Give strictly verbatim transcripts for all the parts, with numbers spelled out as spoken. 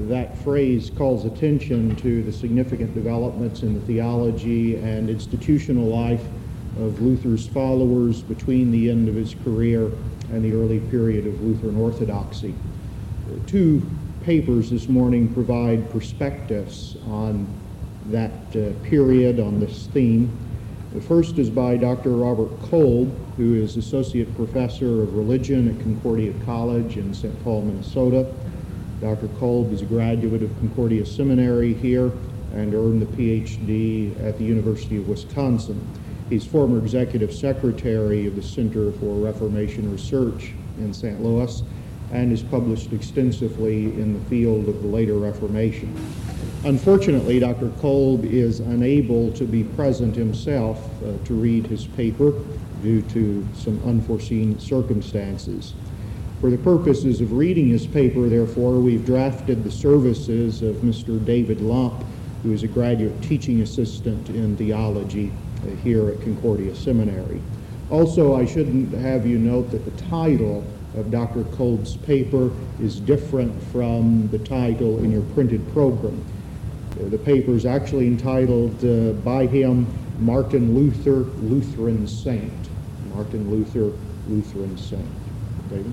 that phrase calls attention to the significant developments in the theology and institutional life of Luther's followers between the end of his career and the early period of Lutheran orthodoxy. Two papers this morning provide perspectives on that uh, period, on this theme. The first is by Doctor Robert Kolb, who is Associate Professor of Religion at Concordia College in Saint Paul, Minnesota. Doctor Kolb is a graduate of Concordia Seminary here and earned the P H D at the University of Wisconsin. He's former Executive Secretary of the Center for Reformation Research in Saint Louis and has published extensively in the field of the later Reformation. Unfortunately, Doctor Kolb is unable to be present himself uh, to read his paper due to some unforeseen circumstances. For the purposes of reading his paper, therefore, we've drafted the services of Mister David Lump, who is a graduate teaching assistant in theology uh, here at Concordia Seminary. Also, I shouldn't have you note that the title of Doctor Kolb's paper is different from the title in your printed program. Uh, the paper is actually entitled uh, by him, Martin Luther, Lutheran Saint. Martin Luther, Lutheran Saint. David?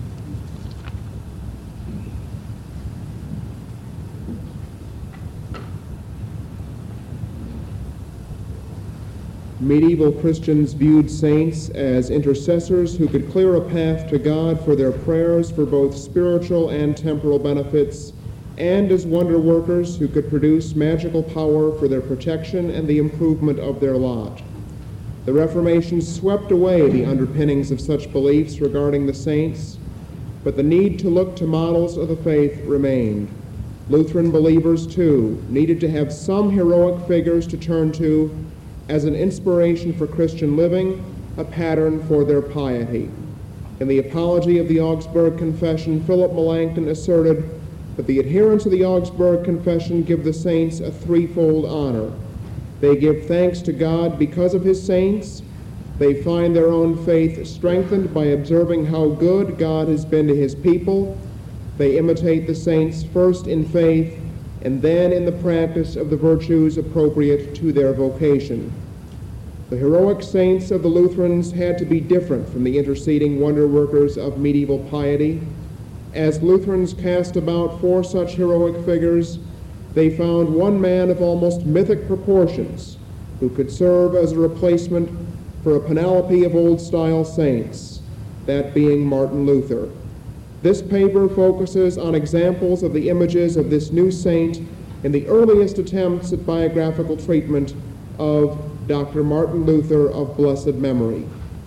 Medieval Christians viewed saints as intercessors who could clear a path to God for their prayers for both spiritual and temporal benefits, and as wonder workers who could produce magical power for their protection and the improvement of their lot. The Reformation swept away the underpinnings of such beliefs regarding the saints, but the need to look to models of the faith remained. Lutheran believers, too, needed to have some heroic figures to turn to as an inspiration for Christian living, a pattern for their piety. In the Apology of the Augsburg Confession, Philip Melanchthon asserted that the adherents of the Augsburg Confession give the saints a threefold honor. They give thanks to God because of his saints. They find their own faith strengthened by observing how good God has been to his people. They imitate the saints first in faith and then in the practice of the virtues appropriate to their vocation. The heroic saints of the Lutherans had to be different from the interceding wonder workers of medieval piety. As Lutherans cast about for such heroic figures, they found one man of almost mythic proportions who could serve as a replacement for a panoply of old-style saints, that being Martin Luther. This paper focuses on examples of the images of this new saint in the earliest attempts at biographical treatment of Doctor Martin Luther of blessed memory.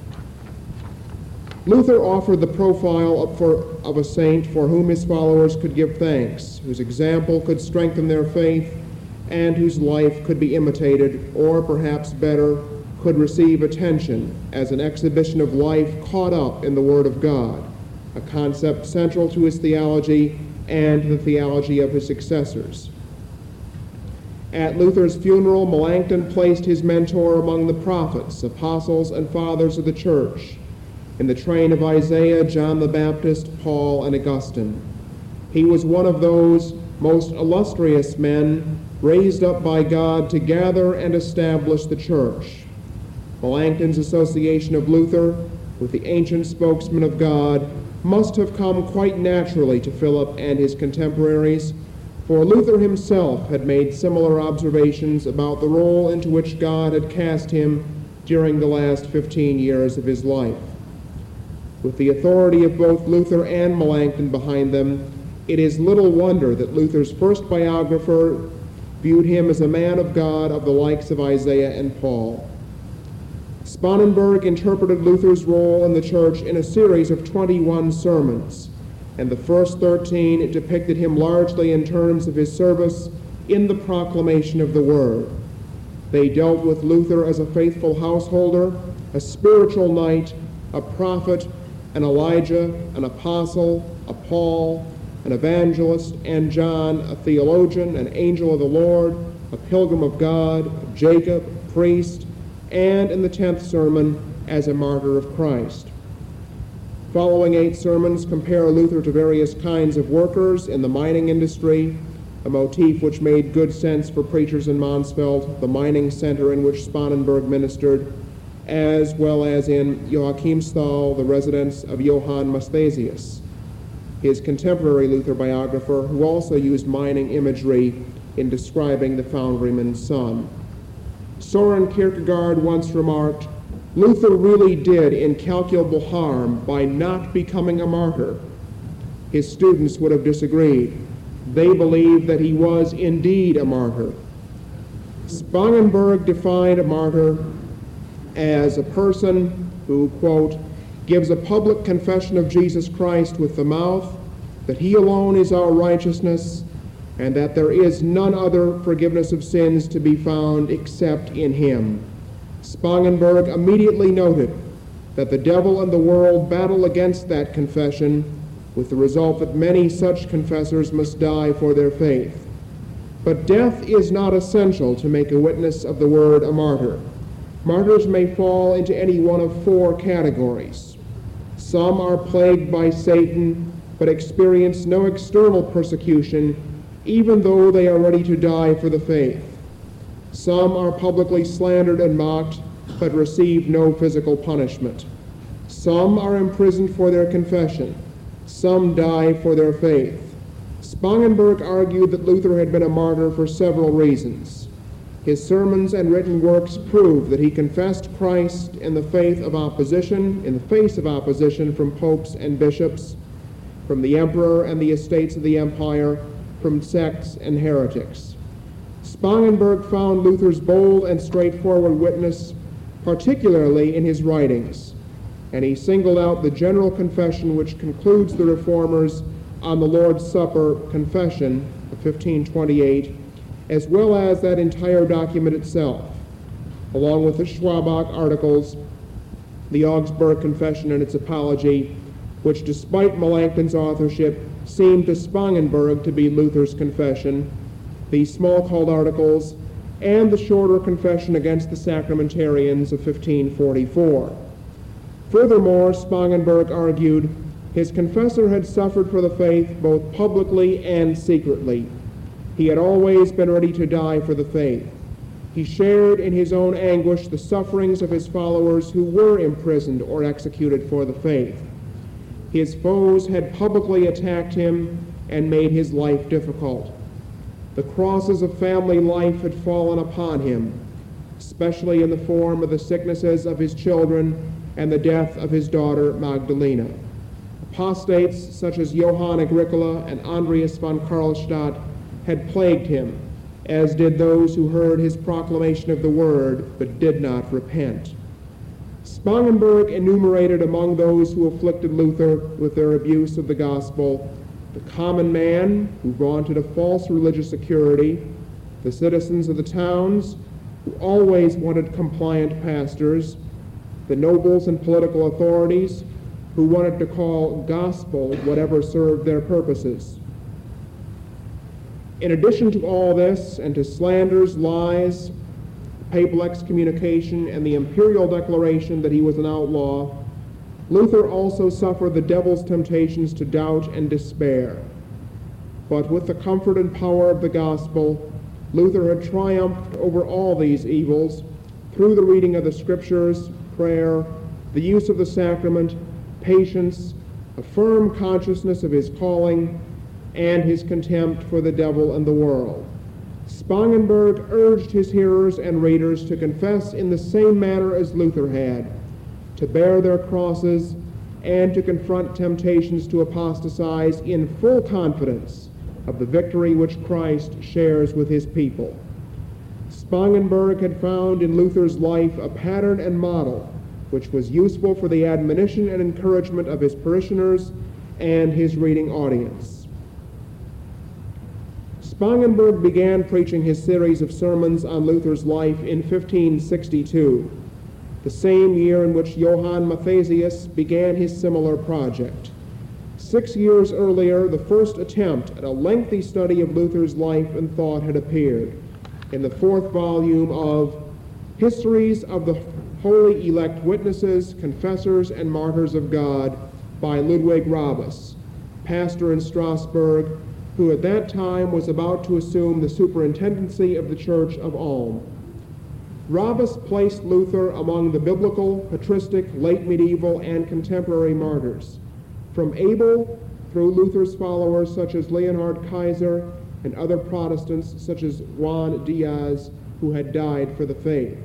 Luther offered the profile of, for, of a saint for whom his followers could give thanks, whose example could strengthen their faith, and whose life could be imitated, or perhaps better, could receive attention as an exhibition of life caught up in the Word of God, a concept central to his theology and the theology of his successors. At Luther's funeral, Melanchthon placed his mentor among the prophets, apostles, and fathers of the church, in the train of Isaiah, John the Baptist, Paul, and Augustine. He was one of those most illustrious men raised up by God to gather and establish the church. Melanchthon's association of Luther with the ancient spokesman of God must have come quite naturally to Philip and his contemporaries, for Luther himself had made similar observations about the role into which God had cast him during the last fifteen years of his life. With the authority of both Luther and Melanchthon behind them, it is little wonder that Luther's first biographer viewed him as a man of God of the likes of Isaiah and Paul. Spangenberg interpreted Luther's role in the church in a series of twenty-one sermons, and the first thirteen depicted him largely in terms of his service in the proclamation of the Word. They dealt with Luther as a faithful householder, a spiritual knight, a prophet, an Elijah, an apostle, a Paul, an evangelist, and John, a theologian, an angel of the Lord, a pilgrim of God, Jacob, a priest, and in the tenth sermon, as a martyr of Christ. Following eight sermons compare Luther to various kinds of workers in the mining industry, a motif which made good sense for preachers in Mansfeld, the mining center in which Spangenberg ministered, as well as in Joachimsthal, the residence of Johann Matthesius, his contemporary Luther biographer, who also used mining imagery in describing the foundryman's son. Soren Kierkegaard once remarked, "Luther really did incalculable harm by not becoming a martyr." His students would have disagreed. They believed that he was indeed a martyr. Spangenberg defined a martyr as a person who, quote, gives a public confession of Jesus Christ with the mouth, that he alone is our righteousness, and that there is none other forgiveness of sins to be found except in him. Spangenberg immediately noted that the devil and the world battle against that confession, with the result that many such confessors must die for their faith. But death is not essential to make a witness of the word a martyr. Martyrs may fall into any one of four categories. Some are plagued by Satan, but experience no external persecution, even though they are ready to die for the faith. Some are publicly slandered and mocked, but receive no physical punishment. Some are imprisoned for their confession. Some die for their faith. Spangenberg argued that Luther had been a martyr for several reasons. His sermons and written works prove that he confessed Christ in the faith of opposition, in the face of opposition from popes and bishops, from the emperor and the estates of the empire, from sects and heretics. Spangenberg found Luther's bold and straightforward witness, particularly in his writings, and he singled out the general confession which concludes the Reformers' on the Lord's Supper confession of fifteen twenty-eight, as well as that entire document itself, along with the Schwabach articles, the Augsburg Confession and its apology, which despite Melanchthon's authorship seemed to Spangenberg to be Luther's confession, the Smalcald articles, and the shorter confession against the sacramentarians of fifteen forty-four. Furthermore, Spangenberg argued his confessor had suffered for the faith both publicly and secretly. He had always been ready to die for the faith. He shared in his own anguish the sufferings of his followers who were imprisoned or executed for the faith. His foes had publicly attacked him and made his life difficult. The crosses of family life had fallen upon him, especially in the form of the sicknesses of his children and the death of his daughter Magdalena. Apostates such as Johann Agricola and Andreas von Karlstadt had plagued him, as did those who heard his proclamation of the word but did not repent. Spangenberg enumerated among those who afflicted Luther with their abuse of the gospel the common man who vaunted a false religious security, the citizens of the towns who always wanted compliant pastors, the nobles and political authorities who wanted to call gospel whatever served their purposes. In addition to all this, and to slanders, lies, papal excommunication, and the imperial declaration that he was an outlaw, Luther also suffered the devil's temptations to doubt and despair. But with the comfort and power of the gospel, Luther had triumphed over all these evils through the reading of the scriptures, prayer, the use of the sacrament, patience, a firm consciousness of his calling, and his contempt for the devil and the world. Spangenberg urged his hearers and readers to confess in the same manner as Luther had, to bear their crosses, and to confront temptations to apostatize in full confidence of the victory which Christ shares with his people. Spangenberg had found in Luther's life a pattern and model which was useful for the admonition and encouragement of his parishioners and his reading audience. Spangenberg began preaching his series of sermons on Luther's life in fifteen sixty-two, the same year in which Johann Matthesius began his similar project. Six years earlier, the first attempt at a lengthy study of Luther's life and thought had appeared in the fourth volume of Histories of the Holy Elect Witnesses, Confessors, and Martyrs of God by Ludwig Rabbus, pastor in Strasbourg, who at that time was about to assume the superintendency of the Church of Ulm. Rabbus placed Luther among the biblical, patristic, late medieval, and contemporary martyrs, from Abel through Luther's followers such as Leonhard Kaiser and other Protestants such as Juan Diaz, who had died for the faith.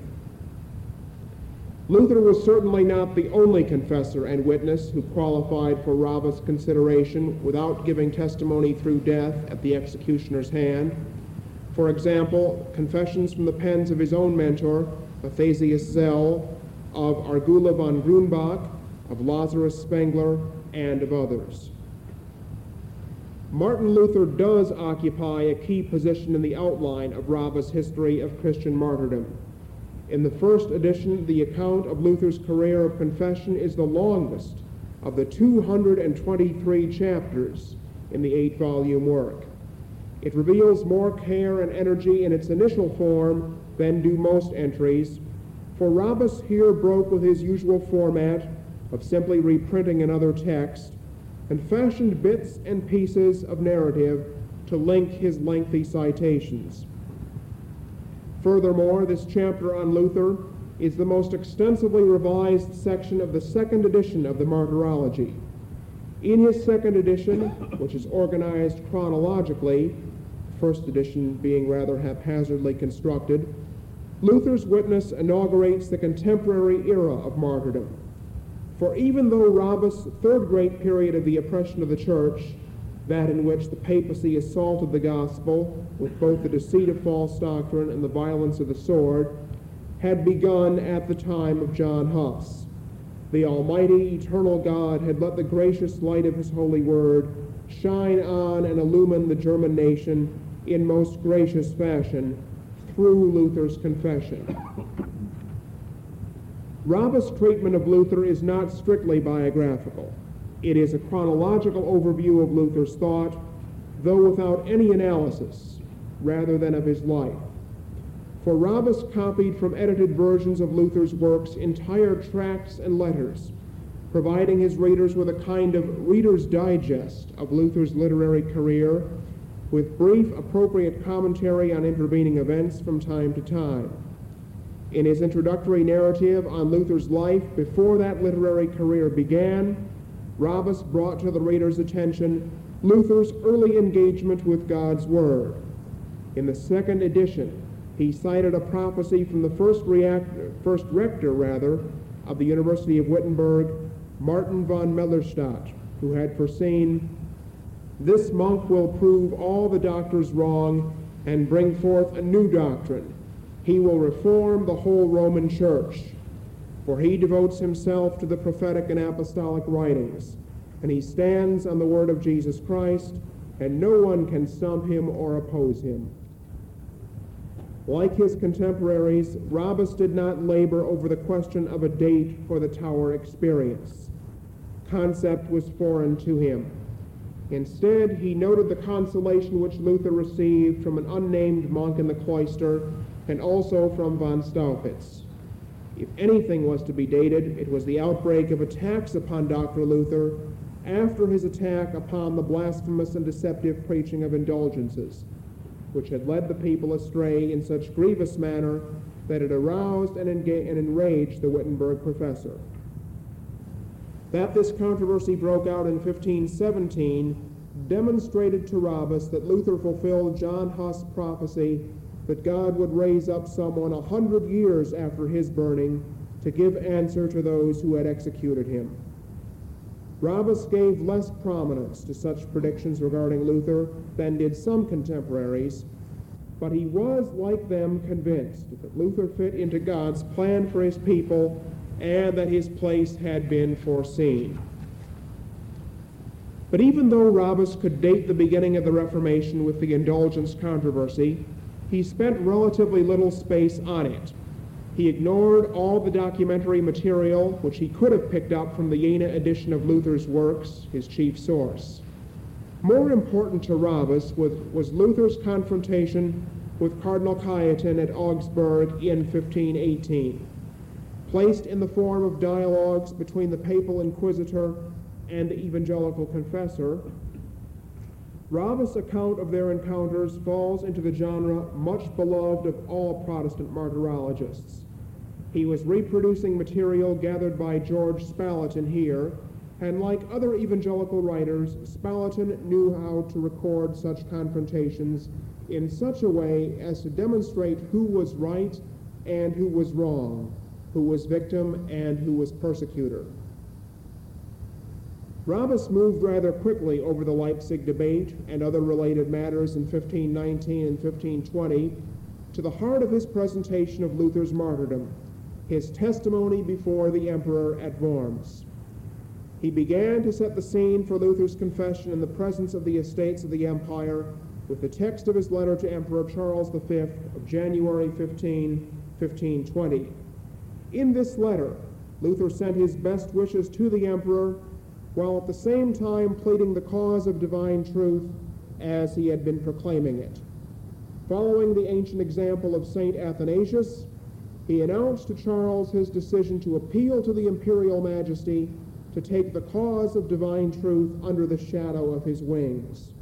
Luther was certainly not the only confessor and witness who qualified for Rabbus' consideration without giving testimony through death at the executioner's hand. For example, confessions from the pens of his own mentor, Matthias Zell, of Argula von Grunbach, of Lazarus Spengler, and of others. Martin Luther does occupy a key position in the outline of Rabbus' history of Christian martyrdom. In the first edition, the account of Luther's career of confession is the longest of the two hundred twenty-three chapters in the eight-volume work. It reveals more care and energy in its initial form than do most entries, for Rabbus here broke with his usual format of simply reprinting another text and fashioned bits and pieces of narrative to link his lengthy citations. Furthermore, this chapter on Luther is the most extensively revised section of the second edition of the Martyrology. In his second edition, which is organized chronologically, first edition being rather haphazardly constructed, Luther's witness inaugurates the contemporary era of martyrdom. For even though Rabbus' third great period of the oppression of the church, that in which the papacy assaulted the gospel with both the deceit of false doctrine and the violence of the sword, had begun at the time of John Huss. The Almighty, eternal God had let the gracious light of his holy word shine on and illumine the German nation in most gracious fashion through Luther's confession. Rabbus' treatment of Luther is not strictly biographical. It is a chronological overview of Luther's thought, though without any analysis, rather than of his life. For Rabbus copied from edited versions of Luther's works entire tracts and letters, providing his readers with a kind of Reader's Digest of Luther's literary career, with brief, appropriate commentary on intervening events from time to time. In his introductory narrative on Luther's life before that literary career began, Rabbus brought to the reader's attention Luther's early engagement with God's Word. In the second edition, he cited a prophecy from the first, reactor, first rector rather, of the University of Wittenberg, Martin von Mellerstadt, who had foreseen, "This monk will prove all the doctors wrong and bring forth a new doctrine. He will reform the whole Roman Church, for he devotes himself to the prophetic and apostolic writings, and he stands on the word of Jesus Christ, and no one can stump him or oppose him." Like his contemporaries, Rabbus did not labor over the question of a date for the Tower experience. Concept was foreign to him. Instead, he noted the consolation which Luther received from an unnamed monk in the cloister, and also from von Staupitz. If anything was to be dated, it was the outbreak of attacks upon Doctor Luther after his attack upon the blasphemous and deceptive preaching of indulgences, which had led the people astray in such grievous manner that it aroused and, enga- and enraged the Wittenberg professor. That this controversy broke out in fifteen seventeen demonstrated to Rabbus that Luther fulfilled John Huss' prophecy that God would raise up someone a hundred years after his burning to give answer to those who had executed him. Rabbus gave less prominence to such predictions regarding Luther than did some contemporaries, but he was, like them, convinced that Luther fit into God's plan for his people and that his place had been foreseen. But even though Rabbus could date the beginning of the Reformation with the indulgence controversy, he spent relatively little space on it. He ignored all the documentary material which he could have picked up from the Jena edition of Luther's works, his chief source. More important to Rabbus was, was Luther's confrontation with Cardinal Cajetan at Augsburg in fifteen eighteen. Placed in the form of dialogues between the papal inquisitor and the evangelical confessor, Rabbus' account of their encounters falls into the genre much beloved of all Protestant martyrologists. He was reproducing material gathered by George Spalatin here, and like other evangelical writers, Spalatin knew how to record such confrontations in such a way as to demonstrate who was right and who was wrong, who was victim and who was persecutor. Rabbus moved rather quickly over the Leipzig debate and other related matters in fifteen nineteen and fifteen twenty to the heart of his presentation of Luther's martyrdom, his testimony before the emperor at Worms. He began to set the scene for Luther's confession in the presence of the Estates of the Empire with the text of his letter to Emperor Charles the Fifth of January fifteenth, fifteen twenty. In this letter, Luther sent his best wishes to the emperor, while at the same time pleading the cause of divine truth as he had been proclaiming it. Following the ancient example of Saint Athanasius, he announced to Charles his decision to appeal to the imperial majesty to take the cause of divine truth under the shadow of his wings.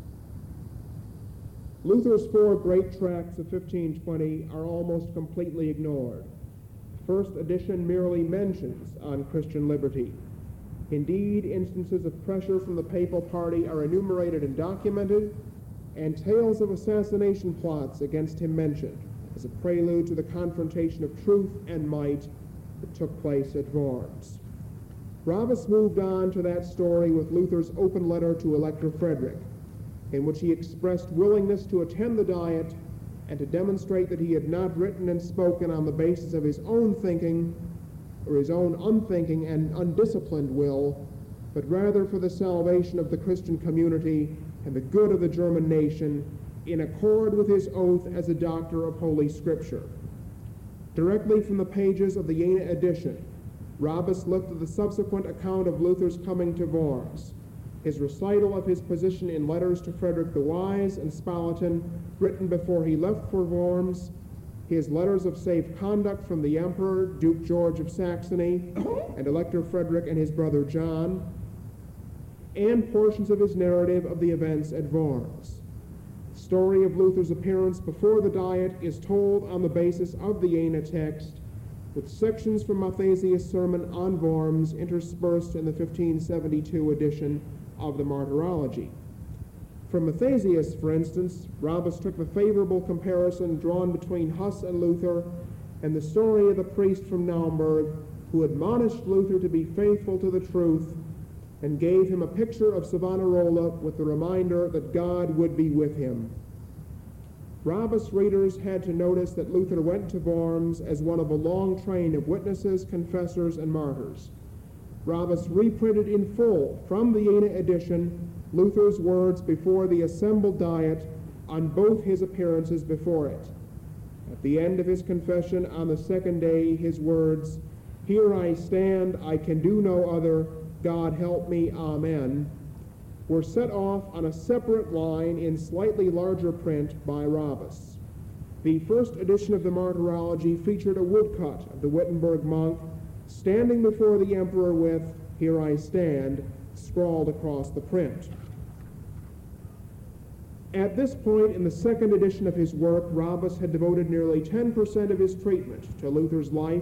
Luther's four great tracts of fifteen twenty are almost completely ignored. First edition merely mentions on Christian liberty. Indeed, instances of pressure from the papal party are enumerated and documented, and tales of assassination plots against him mentioned as a prelude to the confrontation of truth and might that took place at Worms. Rabbus moved on to that story with Luther's open letter to Elector Frederick, in which he expressed willingness to attend the Diet and to demonstrate that he had not written and spoken on the basis of his own thinking or his own unthinking and undisciplined will, but rather for the salvation of the Christian community and the good of the German nation, in accord with his oath as a doctor of Holy Scripture. Directly from the pages of the Jena edition, Rabbus looked at the subsequent account of Luther's coming to Worms, his recital of his position in letters to Frederick the Wise and Spalatin written before he left for Worms, his letters of safe conduct from the Emperor, Duke George of Saxony, and Elector Frederick and his brother John, and portions of his narrative of the events at Worms. The story of Luther's appearance before the Diet is told on the basis of the Jena text, with sections from Mathesius' sermon on Worms interspersed in the fifteen seventy-two edition of the Martyrology. From Mathesius, for instance, Rabbus took the favorable comparison drawn between Huss and Luther and the story of the priest from Naumburg who admonished Luther to be faithful to the truth and gave him a picture of Savonarola with the reminder that God would be with him. Rabbus readers had to notice that Luther went to Worms as one of a long train of witnesses, confessors, and martyrs. Rabbus reprinted in full from the Jena edition Luther's words before the assembled Diet on both his appearances before it. At the end of his confession on the second day, his words, "Here I stand, I can do no other, God help me, amen," were set off on a separate line in slightly larger print by Rabbus. The first edition of the Martyrology featured a woodcut of the Wittenberg monk standing before the emperor with, "Here I stand," scrawled across the print. At this point in the second edition of his work, Rabbus had devoted nearly ten percent of his treatment to Luther's life,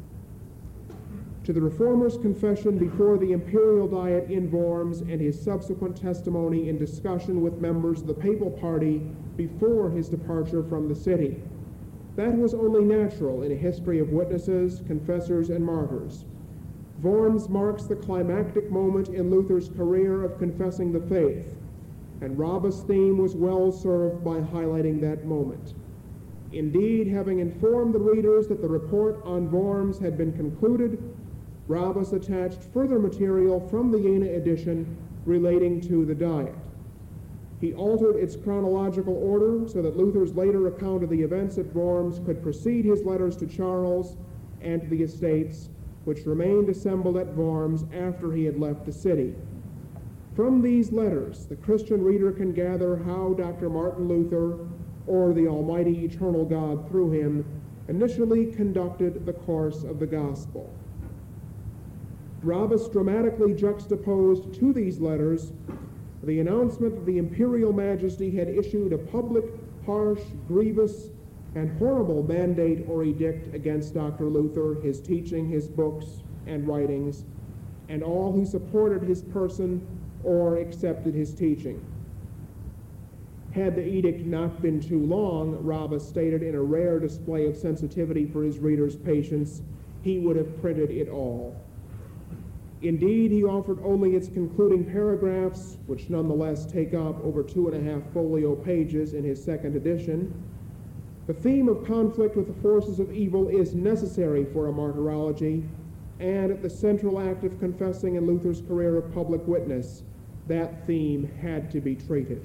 to the Reformer's confession before the Imperial Diet in Worms, and his subsequent testimony in discussion with members of the papal party before his departure from the city. That was only natural in a history of witnesses, confessors, and martyrs. Worms marks the climactic moment in Luther's career of confessing the faith, and Rabbus' theme was well served by highlighting that moment. Indeed, having informed the readers that the report on Worms had been concluded, Rabbus attached further material from the Jena edition relating to the Diet. He altered its chronological order so that Luther's later account of the events at Worms could precede his letters to Charles and to the Estates, which remained assembled at Worms after he had left the city. From these letters, the Christian reader can gather how Doctor Martin Luther, or the Almighty Eternal God through him, initially conducted the course of the gospel. Rabbus dramatically juxtaposed to these letters the announcement that the imperial majesty had issued a public, harsh, grievous, and horrible mandate or edict against Doctor Luther, his teaching, his books, and writings, and all who supported his person or accepted his teaching. Had the edict not been too long, Rabbus stated in a rare display of sensitivity for his readers' patience, he would have printed it all. Indeed, he offered only its concluding paragraphs, which nonetheless take up over two and a half folio pages in his second edition. The theme of conflict with the forces of evil is necessary for a martyrology, and at the central act of confessing in Luther's career of public witness, that theme had to be treated.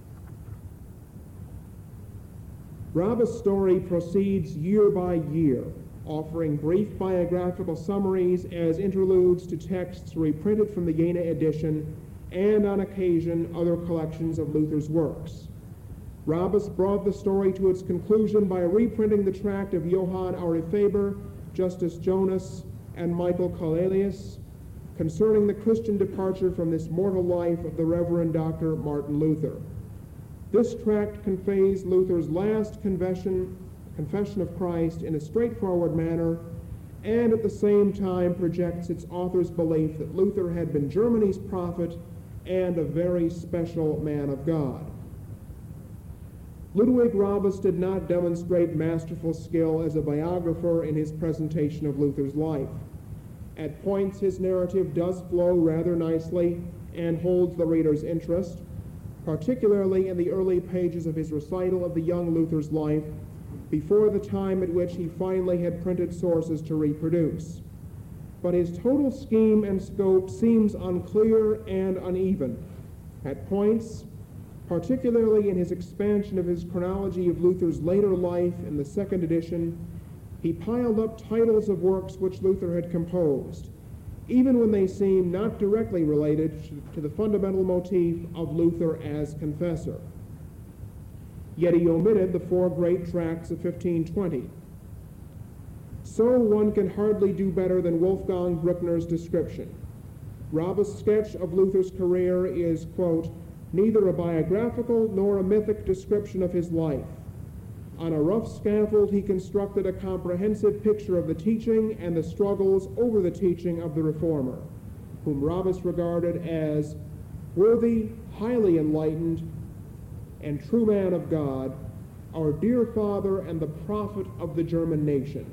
Rabbus' story proceeds year by year, offering brief biographical summaries as interludes to texts reprinted from the Jena edition and, on occasion, other collections of Luther's works. Rabbus brought the story to its conclusion by reprinting the tract of Johann Aurifaber, Justus Jonas, and Michael Caelius concerning the Christian departure from this mortal life of the Reverend Doctor Martin Luther. This tract conveys Luther's last confession, confession of Christ in a straightforward manner, and at the same time projects its author's belief that Luther had been Germany's prophet and a very special man of God. Ludwig Rabbus did not demonstrate masterful skill as a biographer in his presentation of Luther's life. At points, his narrative does flow rather nicely and holds the reader's interest, particularly in the early pages of his recital of the young Luther's life, before the time at which he finally had printed sources to reproduce. But his total scheme and scope seems unclear and uneven. At points, particularly in his expansion of his chronology of Luther's later life in the second edition, he piled up titles of works which Luther had composed, even when they seem not directly related to the fundamental motif of Luther as confessor. Yet he omitted the four great tracts of fifteen twenty. So one can hardly do better than Wolfgang Bruckner's description. Rabbus' sketch of Luther's career is, quote, neither a biographical nor a mythic description of his life. On a rough scaffold, he constructed a comprehensive picture of the teaching and the struggles over the teaching of the Reformer, whom Rabbus regarded as worthy, highly enlightened, and true man of God, our dear father and the prophet of the German nation.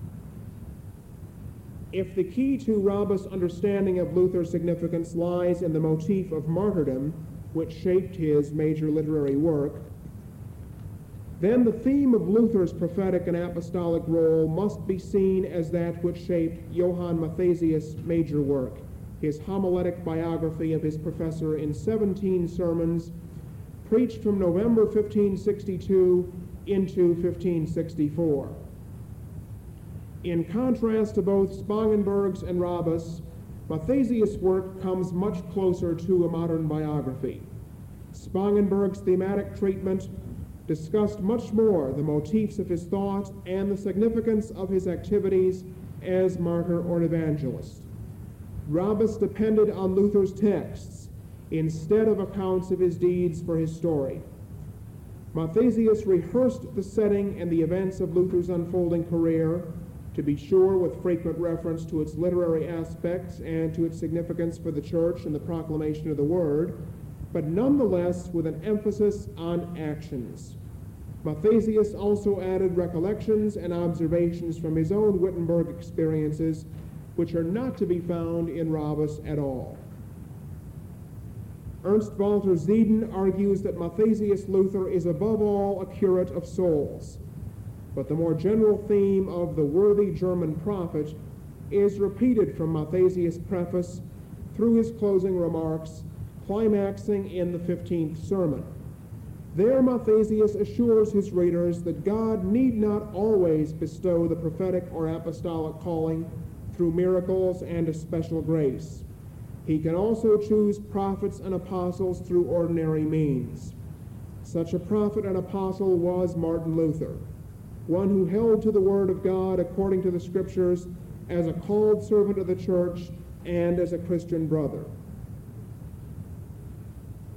If the key to Rabbus' understanding of Luther's significance lies in the motif of martyrdom, which shaped his major literary work, then the theme of Luther's prophetic and apostolic role must be seen as that which shaped Johann Mathesius' major work, his homiletic biography of his professor in seventeen sermons, preached from November fifteen sixty-two into fifteen sixty-four. In contrast to both Spangenberg's and Rabbus, Mathesius' work comes much closer to a modern biography. Spangenberg's thematic treatment discussed much more the motifs of his thought and the significance of his activities as martyr or evangelist. Rabbus depended on Luther's texts instead of accounts of his deeds for his story. Mathesius rehearsed the setting and the events of Luther's unfolding career, to be sure with frequent reference to its literary aspects and to its significance for the church and the proclamation of the word, but nonetheless with an emphasis on actions. Mathesius also added recollections and observations from his own Wittenberg experiences, which are not to be found in Rabbus at all. Ernst Walter Zieden argues that Mathesius Luther is above all a curate of souls, but the more general theme of the worthy German prophet is repeated from Mathesius' preface through his closing remarks, climaxing in the fifteenth sermon. There Mathesius assures his readers that God need not always bestow the prophetic or apostolic calling through miracles and a special grace. He can also choose prophets and apostles through ordinary means. Such a prophet and apostle was Martin Luther, one who held to the word of God according to the scriptures as a called servant of the church and as a Christian brother.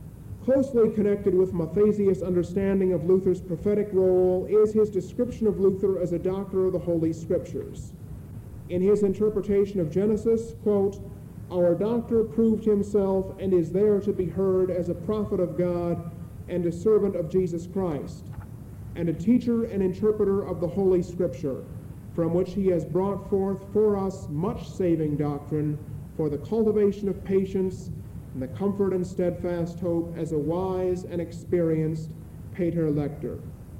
Closely connected with Mathesius' understanding of Luther's prophetic role is his description of Luther as a doctor of the Holy Scriptures. In his interpretation of Genesis, quote, "Our doctor proved himself and is there to be heard as a prophet of God and a servant of Jesus Christ, and a teacher and interpreter of the Holy Scripture, from which he has brought forth for us much saving doctrine for the cultivation of patience and the comfort and steadfast hope as a wise and experienced Pater Lector."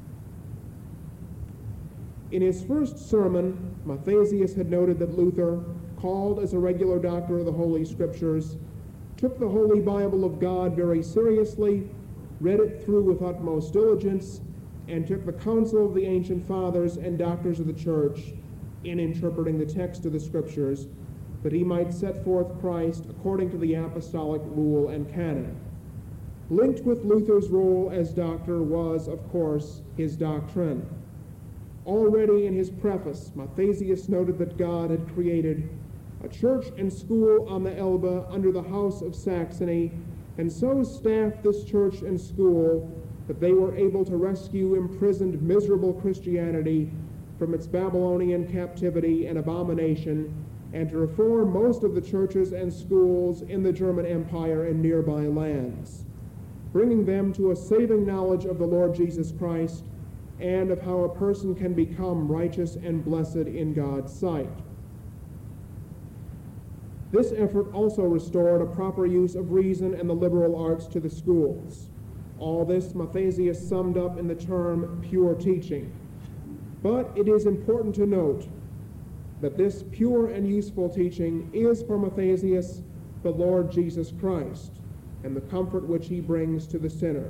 In his first sermon, Mathesius had noted that Luther, called as a regular doctor of the Holy Scriptures, took the Holy Bible of God very seriously, read it through with utmost diligence, and took the counsel of the ancient fathers and doctors of the Church in interpreting the text of the Scriptures, that he might set forth Christ according to the apostolic rule and canon. Linked with Luther's role as doctor was, of course, his doctrine. Already in his preface, Mathesius noted that God had created a church and school on the Elbe under the House of Saxony, and so staffed this church and school that they were able to rescue imprisoned, miserable Christianity from its Babylonian captivity and abomination, and to reform most of the churches and schools in the German Empire and nearby lands, bringing them to a saving knowledge of the Lord Jesus Christ and of how a person can become righteous and blessed in God's sight. This effort also restored a proper use of reason and the liberal arts to the schools. All this Mathesius summed up in the term pure teaching. But it is important to note that this pure and useful teaching is for Mathesius the Lord Jesus Christ and the comfort which he brings to the sinner.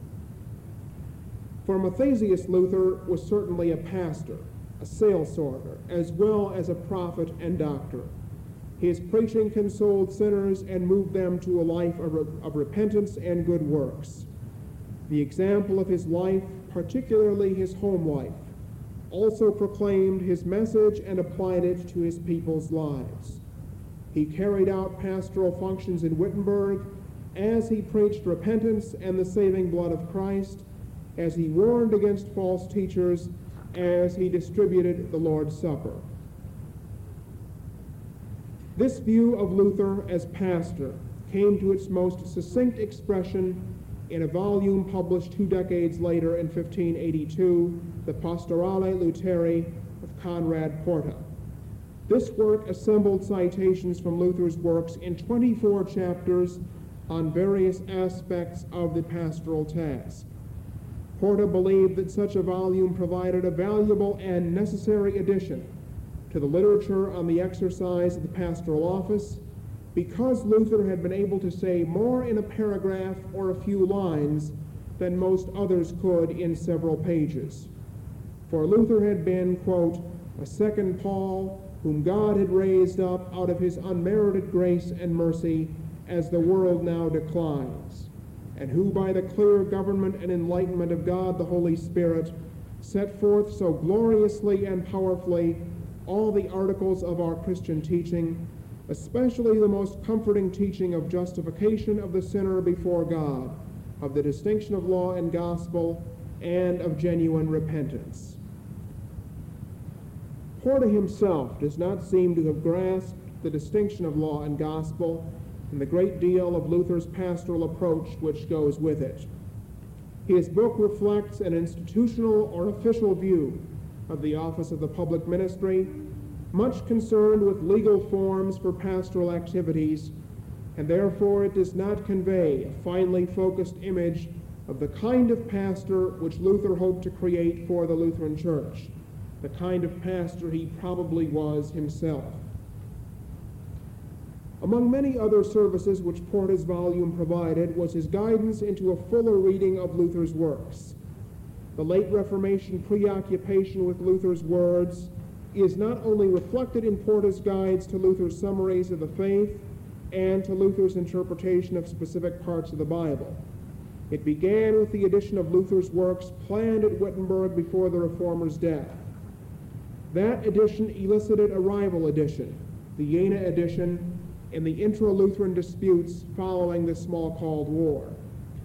For Mathesius, Luther was certainly a pastor, a sale sorter, as well as a prophet and doctor. His preaching consoled sinners and moved them to a life of, re- of repentance and good works. The example of his life, particularly his home life, also proclaimed his message and applied it to his people's lives. He carried out pastoral functions in Wittenberg as he preached repentance and the saving blood of Christ, as he warned against false teachers, as he distributed the Lord's Supper. This view of Luther as pastor came to its most succinct expression in a volume published two decades later in fifteen eighty-two, the Pastorale Lutheri of Conrad Porta. This work assembled citations from Luther's works in twenty-four chapters on various aspects of the pastoral task. Porta believed that such a volume provided a valuable and necessary addition to the literature on the exercise of the pastoral office, because Luther had been able to say more in a paragraph or a few lines than most others could in several pages. For Luther had been, quote, a second Paul, whom God had raised up out of his unmerited grace and mercy as the world now declines, and who by the clear government and enlightenment of God the Holy Spirit set forth so gloriously and powerfully all the articles of our Christian teaching, especially the most comforting teaching of justification of the sinner before God, of the distinction of law and gospel, and of genuine repentance. Porta himself does not seem to have grasped the distinction of law and gospel and the great deal of Luther's pastoral approach which goes with it. His book reflects an institutional or official view of the office of the public ministry, much concerned with legal forms for pastoral activities, and therefore it does not convey a finely focused image of the kind of pastor which Luther hoped to create for the Lutheran Church, the kind of pastor he probably was himself. Among many other services which Porta's volume provided was his guidance into a fuller reading of Luther's works. The late Reformation preoccupation with Luther's words is not only reflected in Porta's guides to Luther's summaries of the faith and to Luther's interpretation of specific parts of the Bible. It began with the edition of Luther's works planned at Wittenberg before the Reformer's death. That edition elicited a rival edition, the Jena edition, in the intra-Lutheran disputes following the Smalcald War.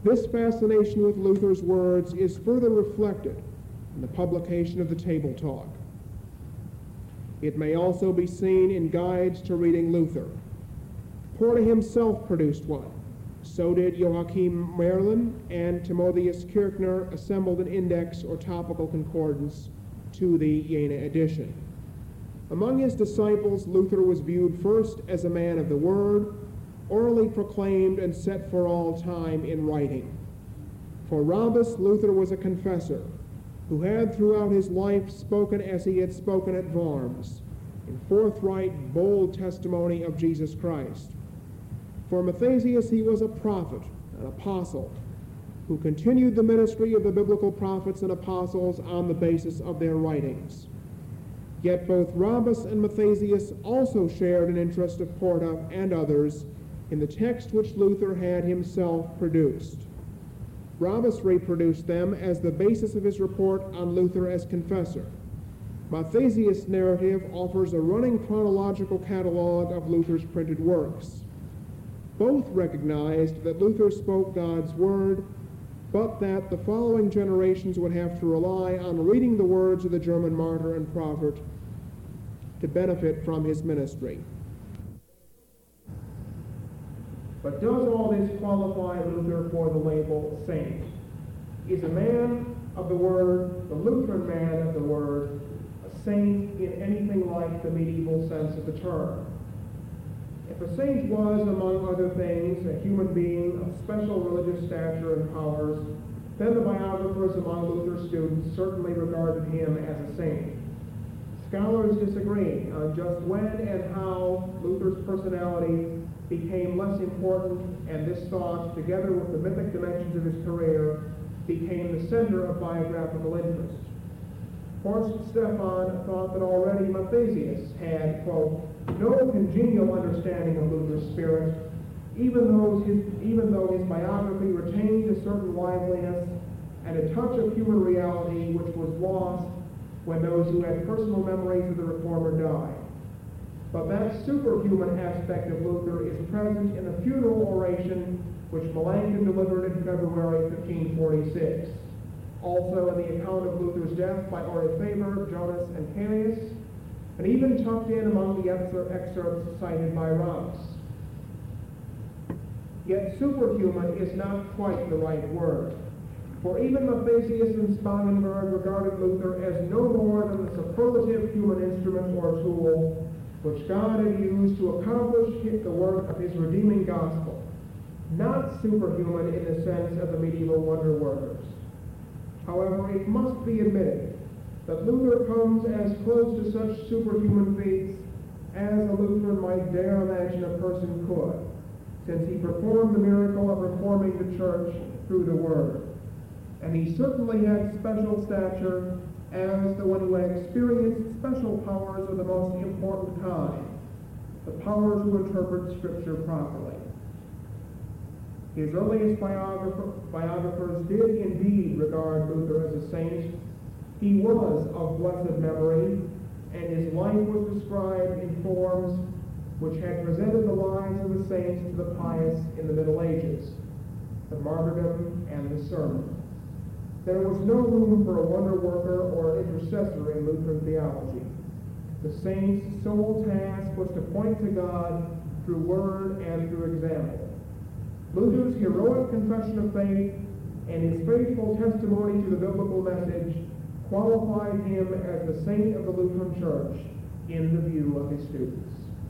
This fascination with Luther's words is further reflected in the publication of the Table Talk. It may also be seen in guides to reading Luther. Porta himself produced one. So did Joachim Merlin, and Timotheus Kirchner assembled an index or topical concordance to the Jena edition. Among his disciples, Luther was viewed first as a man of the Word, orally proclaimed and set for all time in writing. For Rabbus, Luther was a confessor, who had throughout his life spoken as he had spoken at Worms, in forthright, bold testimony of Jesus Christ. For Mathesius, he was a prophet, an apostle, who continued the ministry of the biblical prophets and apostles on the basis of their writings. Yet both Rabbus and Mathesius also shared an interest of Porta and others in the text which Luther had himself produced. Rabbus reproduced them as the basis of his report on Luther as confessor. Mathesius' narrative offers a running chronological catalog of Luther's printed works. Both recognized that Luther spoke God's word, but that the following generations would have to rely on reading the words of the German martyr and prophet to benefit from his ministry. But does all this qualify Luther for the label saint? Is a man of the word, the Lutheran man of the word, a saint in anything like the medieval sense of the term? If a saint was, among other things, a human being of special religious stature and powers, then the biographers among Luther's students certainly regarded him as a saint. Scholars disagree on just when and how Luther's personality became less important, and this thought, together with the mythic dimensions of his career, became the center of biographical interest. Horst Stephan thought that already Mathesius had, quote, no congenial understanding of Luther's spirit, even though his, even though his biography retained a certain liveliness and a touch of human reality which was lost when those who had personal memories of the Reformer died. But that superhuman aspect of Luther is present in the funeral oration which Melanchthon delivered in February fifteen forty-six. Also in the account of Luther's death by Orifever, Jonas, and Canius, and even tucked in among the excerpts cited by Rabbus. Yet superhuman is not quite the right word, for even Mathesius and Spangenberg regarded Luther as no more than the superlative human instrument or tool which God had used to accomplish the work of his redeeming gospel, not superhuman in the sense of the medieval wonder workers. However, it must be admitted that Luther comes as close to such superhuman feats as a Lutheran might dare imagine a person could, since he performed the miracle of reforming the church through the Word. And he certainly had special stature as the one who had experienced special powers of the most important kind, the power to interpret Scripture properly. His earliest biographer, biographers did indeed regard Luther as a saint. He was of blessed memory, and his life was described in forms which had presented the lives of the saints to the pious in the Middle Ages, the martyrdom and the sermon. There was no room for a wonder worker or an intercessor in Lutheran theology. The saint's sole task was to point to God through word and through example. Luther's heroic confession of faith and his faithful testimony to the biblical message qualified him as the saint of the Lutheran Church in the view of his students.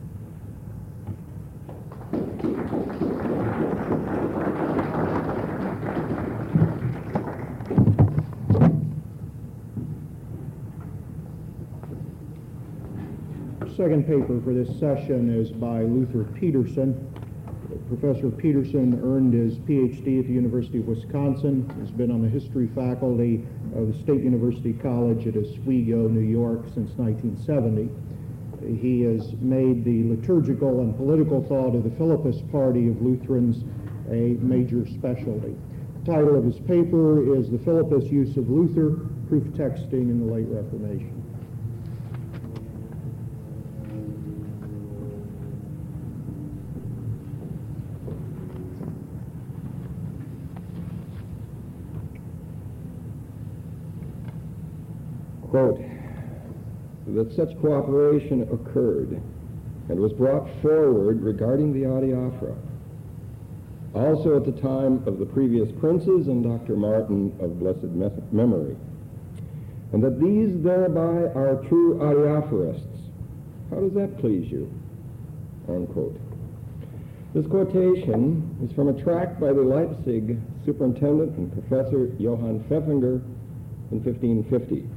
Second paper for this session is by Luther Peterson. Professor Peterson earned his P H D at the University of Wisconsin. He's been on the history faculty of the State University College at Oswego, New York since nineteen seventy. He has made the liturgical and political thought of the Philippist Party of Lutherans a major specialty. The title of his paper is The Philippist Use of Luther, Proof Texting in the Late Reformation. quote, that such cooperation occurred and was brought forward regarding the adiaphora, also at the time of the previous princes and Doctor Martin of blessed me- memory, and that these thereby are true adiaphorists. How does that please you? Unquote. This quotation is from a tract by the Leipzig superintendent and professor Johann Pfeffinger in fifteen fifty.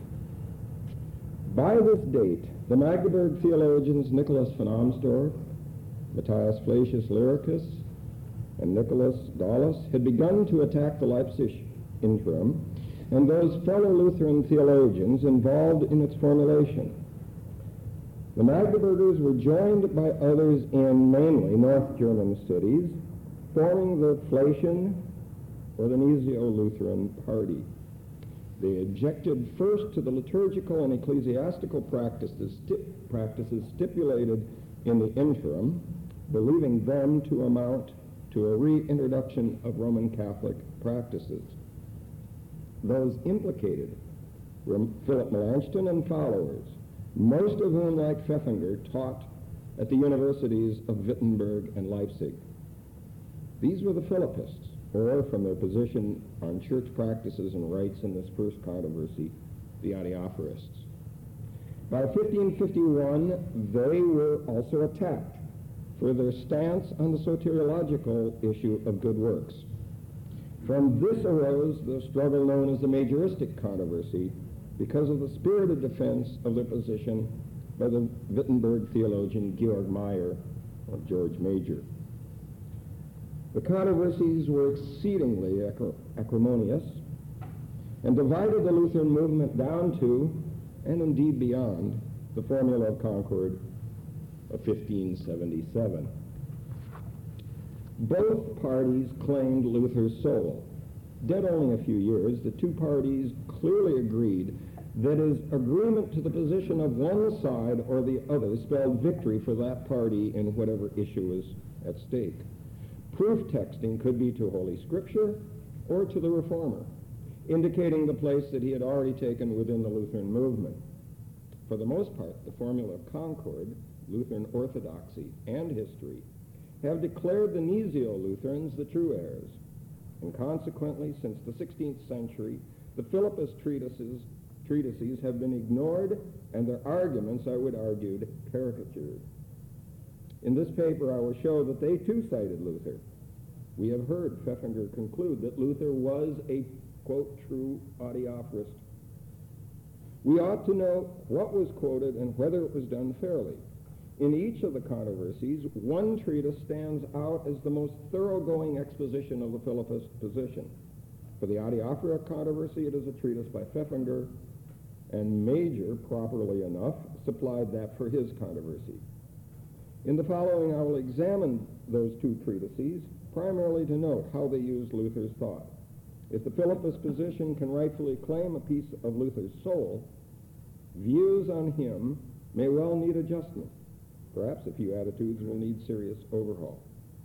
By this date, the Magdeburg theologians Nicholas von Amsdorf, Matthias Flacius Lyricus, and Nicholas Dawes had begun to attack the Leipzig interim and those fellow Lutheran theologians involved in its formulation. The Magdeburgers were joined by others in mainly North German cities, forming the Flacian or the Gnesiolutheran party. They objected first to the liturgical and ecclesiastical practices, sti- practices stipulated in the interim, believing them to amount to a reintroduction of Roman Catholic practices. Those implicated were Philip Melanchthon and followers, most of whom, like Pfeffinger, taught at the universities of Wittenberg and Leipzig. These were the Philippists, or, from their position on church practices and rites in this first controversy, the adiaphorists. By fifteen fifty-one, they were also attacked for their stance on the soteriological issue of good works. From this arose the struggle known as the Majoristic controversy, because of the spirited defense of their position by the Wittenberg theologian Georg Meyer, or George Major. The controversies were exceedingly acrimonious and divided the Lutheran movement down to, and indeed beyond, the Formula of Concord of fifteen seventy-seven. Both parties claimed Luther's soul. Dead only a few years, the two parties clearly agreed that his agreement to the position of one side or the other spelled victory for that party in whatever issue was at stake. Proof texting could be to Holy Scripture or to the Reformer, indicating the place that he had already taken within the Lutheran movement. For the most part, the Formula of Concord, Lutheran orthodoxy, and history have declared the Gnesiolutherans the true heirs, and consequently, since the sixteenth century, the Philippist treatises, treatises have been ignored, and their arguments, I would argue, caricatured. In this paper, I will show that they too cited Luther. We have heard Pfeffinger conclude that Luther was a, quote, true adiaphorist. We ought to know what was quoted and whether it was done fairly. In each of the controversies, one treatise stands out as the most thoroughgoing exposition of the Philippist position. For the adiaphora controversy, it is a treatise by Pfeffinger, and Major, properly enough, supplied that for his controversy. In the following, I will examine those two treatises, primarily to note how they used Luther's thought. If the Philippist position can rightfully claim a piece of Luther's soul, views on him may well need adjustment. Perhaps a few attitudes will need serious overhaul.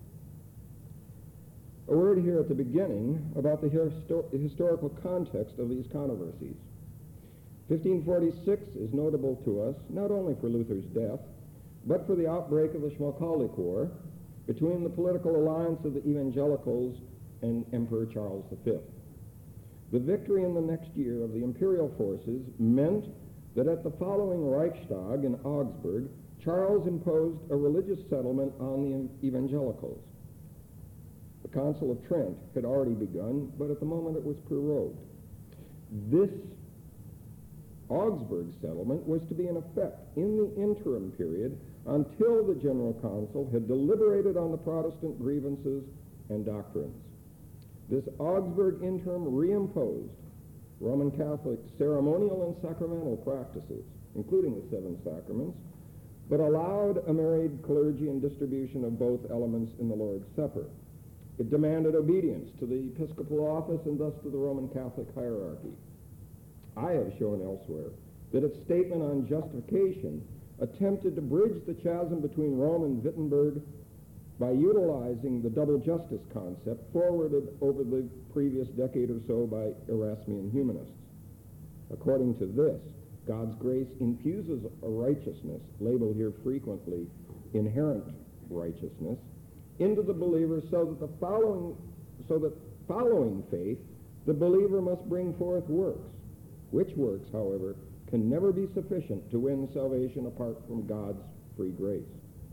A word here at the beginning about the histo- historical context of these controversies. fifteen forty-six is notable to us not only for Luther's death, but for the outbreak of the Schmalkaldic War between the political alliance of the evangelicals and Emperor Charles the Fifth. The victory in the next year of the imperial forces meant that at the following Reichstag in Augsburg, Charles imposed a religious settlement on the evangelicals. The Council of Trent had already begun, but at the moment it was prorogued. This Augsburg settlement was to be in effect in the interim period until the General Council had deliberated on the Protestant grievances and doctrines. This Augsburg interim reimposed Roman Catholic ceremonial and sacramental practices, including the seven sacraments, but allowed a married clergy and distribution of both elements in the Lord's Supper. It demanded obedience to the episcopal office and thus to the Roman Catholic hierarchy. I have shown elsewhere that its statement on justification attempted to bridge the chasm between Rome and Wittenberg by utilizing the double justice concept forwarded over the previous decade or so by Erasmian humanists. According to this, God's grace infuses a righteousness, labeled here frequently inherent righteousness, into the believer so that the following, so that following faith, the believer must bring forth works, which works, however, can never be sufficient to win salvation apart from God's free grace.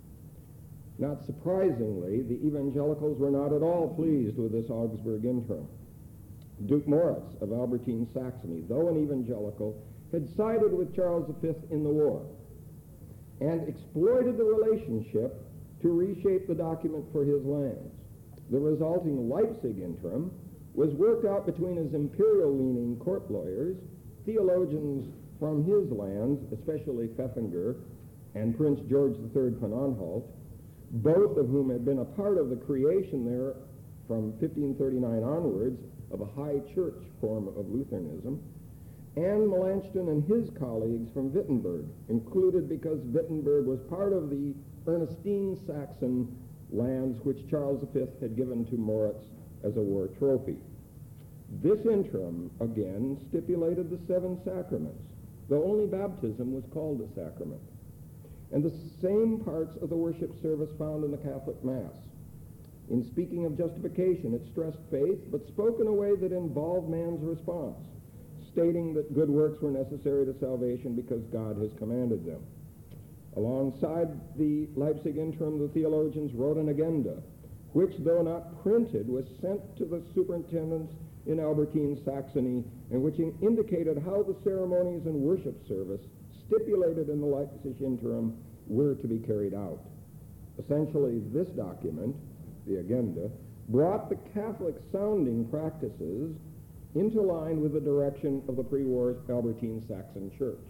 Not surprisingly, the evangelicals were not at all pleased with this Augsburg interim. Duke Moritz of Albertine, Saxony, though an evangelical, had sided with Charles the Fifth in the war and exploited the relationship to reshape the document for his lands. The resulting Leipzig interim was worked out between his imperial-leaning court lawyers, theologians from his lands, especially Pfeffinger and Prince George the Third von Anhalt, both of whom had been a part of the creation there from fifteen thirty-nine onwards of a high church form of Lutheranism, and Melanchthon and his colleagues from Wittenberg, included because Wittenberg was part of the Ernestine Saxon lands which Charles the Fifth had given to Moritz as a war trophy. This interim, again, stipulated the seven sacraments, though only baptism was called a sacrament, and the same parts of the worship service found in the Catholic Mass. In speaking of justification, it stressed faith, but spoke in a way that involved man's response, stating that good works were necessary to salvation because God has commanded them. Alongside the Leipzig interim, the theologians wrote an agenda, which, though not printed, was sent to the superintendents in Albertine, Saxony, and which indicated how the ceremonies and worship service stipulated in the Leipzig interim were to be carried out. Essentially, this document, the agenda, brought the Catholic-sounding practices into line with the direction of the pre-war Albertine Saxon Church.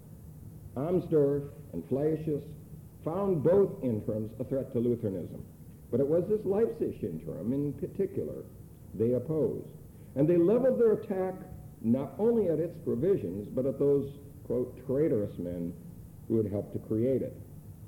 Amsdorf and Flacius found both interims a threat to Lutheranism, but it was this Leipzig interim in particular they opposed, and they leveled their attack not only at its provisions, but at those, quote, traitorous men who had helped to create it.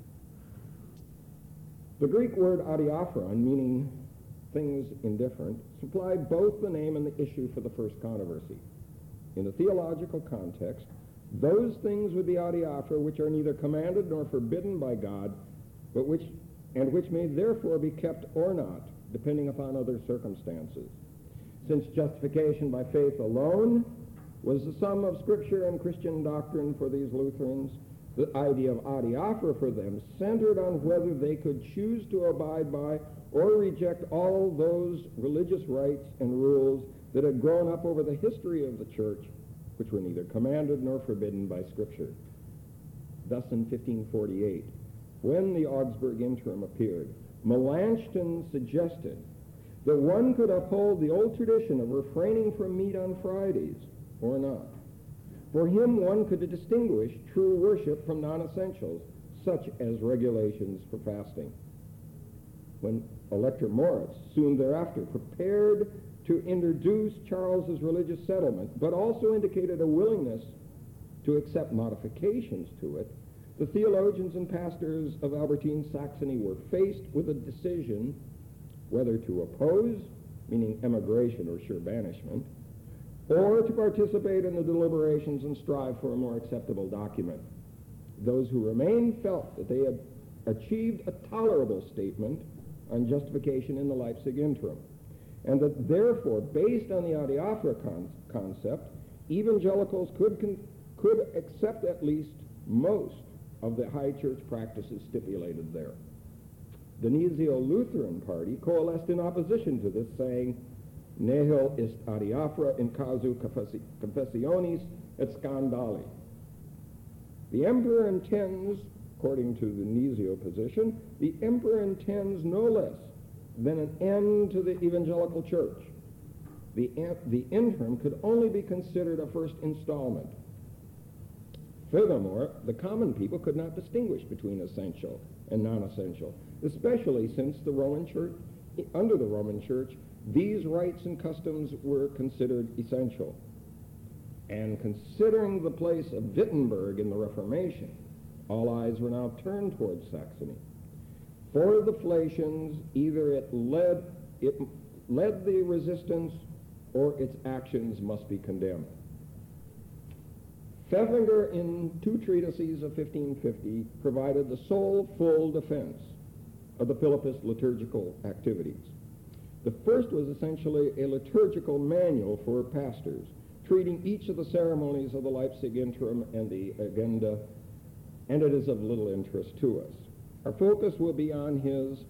The Greek word adiaphron, meaning things indifferent, supplied both the name and the issue for the first controversy. In the theological context, those things would be adiaphora which are neither commanded nor forbidden by God, but which and which may therefore be kept or not, depending upon other circumstances. Since justification by faith alone was the sum of Scripture and Christian doctrine for these Lutherans, the idea of adiaphora for them centered on whether they could choose to abide by or reject all those religious rites and rules that had grown up over the history of the church, which were neither commanded nor forbidden by Scripture. Thus in fifteen forty-eight, when the Augsburg interim appeared, Melanchthon suggested that one could uphold the old tradition of refraining from meat on Fridays, or not. For him, one could distinguish true worship from non-essentials, such as regulations for fasting. When Elector Moritz, soon thereafter, prepared to introduce Charles's religious settlement, but also indicated a willingness to accept modifications to it, the theologians and pastors of Albertine, Saxony were faced with a decision whether to oppose, meaning emigration or sure banishment, or to participate in the deliberations and strive for a more acceptable document. Those who remained felt that they had achieved a tolerable statement on justification in the Leipzig interim, and that therefore, based on the adiaphora con- concept, evangelicals could, con- could accept at least most of the high church practices stipulated there. The Gnesiolutheran party coalesced in opposition to this, saying, Nihil est adiaphora in casu confessionis et scandali. The emperor intends, according to the Gnesio position, the emperor intends no less than an end to the evangelical church. The, the interim could only be considered a first installment. Furthermore, the common people could not distinguish between essential and non-essential, especially since the Roman Church, under the Roman Church, these rites and customs were considered essential. And considering the place of Wittenberg in the Reformation, all eyes were now turned towards Saxony. For the Flacians, either it led, it led the resistance or its actions must be condemned. Pfeffinger, in two treatises of fifteen fifty, provided the sole full defense of the Philippist liturgical activities. The first was essentially a liturgical manual for pastors, treating each of the ceremonies of the Leipzig Interim and the Agenda, and it is of little interest to us. Our focus will be on his,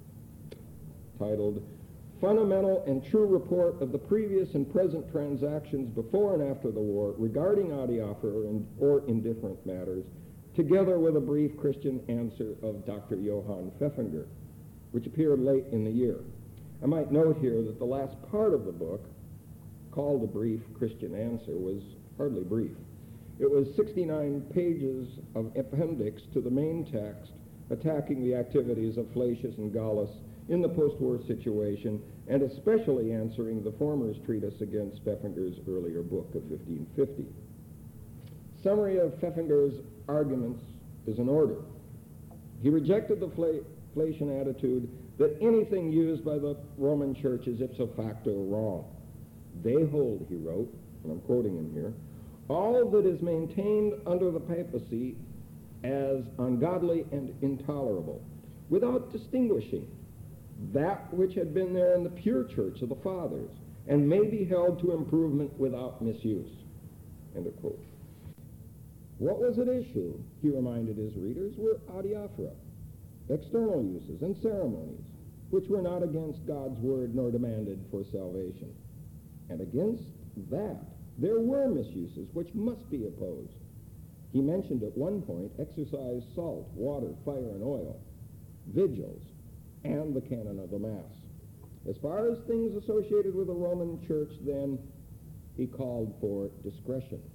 titled, Fundamental and True Report of the Previous and Present Transactions Before and After the War regarding adiaphora and, or indifferent matters, together with a brief Christian answer of Doctor Johann Pfeffinger, which appeared late in the year. I might note here that the last part of the book, called A Brief Christian Answer, was hardly brief. It was sixty-nine pages of appendix to the main text attacking the activities of Flacius and Gallus in the post-war situation, and especially answering the former's treatise against Pfeffinger's earlier book of fifteen fifty. Summary of Pfeffinger's arguments is in order. He rejected the Fla- Flacian attitude that anything used by the Roman Church is ipso facto wrong. They hold, he wrote, and I'm quoting him here, all that is maintained under the papacy as ungodly and intolerable, without distinguishing that which had been there in the pure church of the fathers, and may be held to improvement without misuse. End of quote. What was at issue, he reminded his readers, were adiaphora, external uses and ceremonies, which were not against God's word nor demanded for salvation. And against that, there were misuses which must be opposed. He mentioned at one point exercise, salt, water, fire, and oil, vigils, and the canon of the Mass. As far as things associated with the Roman Church, then, he called for discretion.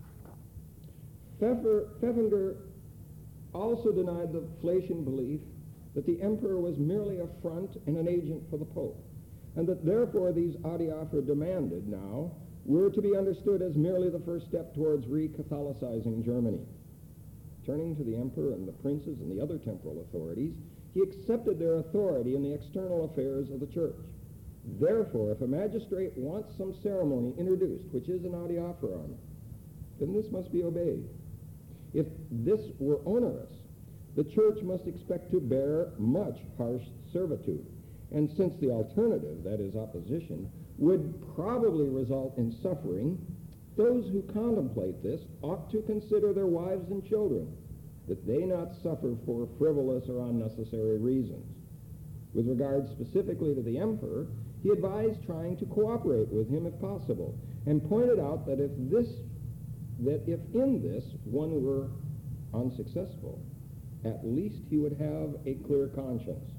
Pfeffer, Pfeffinger also denied the Flacian belief that the emperor was merely a front and an agent for the Pope, and that therefore these adiaphora demanded now were to be understood as merely the first step towards re-Catholicizing Germany. Turning to the emperor and the princes and the other temporal authorities, he accepted their authority in the external affairs of the church. Therefore, if a magistrate wants some ceremony introduced, which is an adiaphoron, then this must be obeyed. If this were onerous, the church must expect to bear much harsh servitude. And since the alternative, that is opposition, would probably result in suffering, those who contemplate this ought to consider their wives and children, that they not suffer for frivolous or unnecessary reasons. With regard specifically to the emperor, he advised trying to cooperate with him if possible, and pointed out that if this, that if in this one were unsuccessful, at least he would have a clear conscience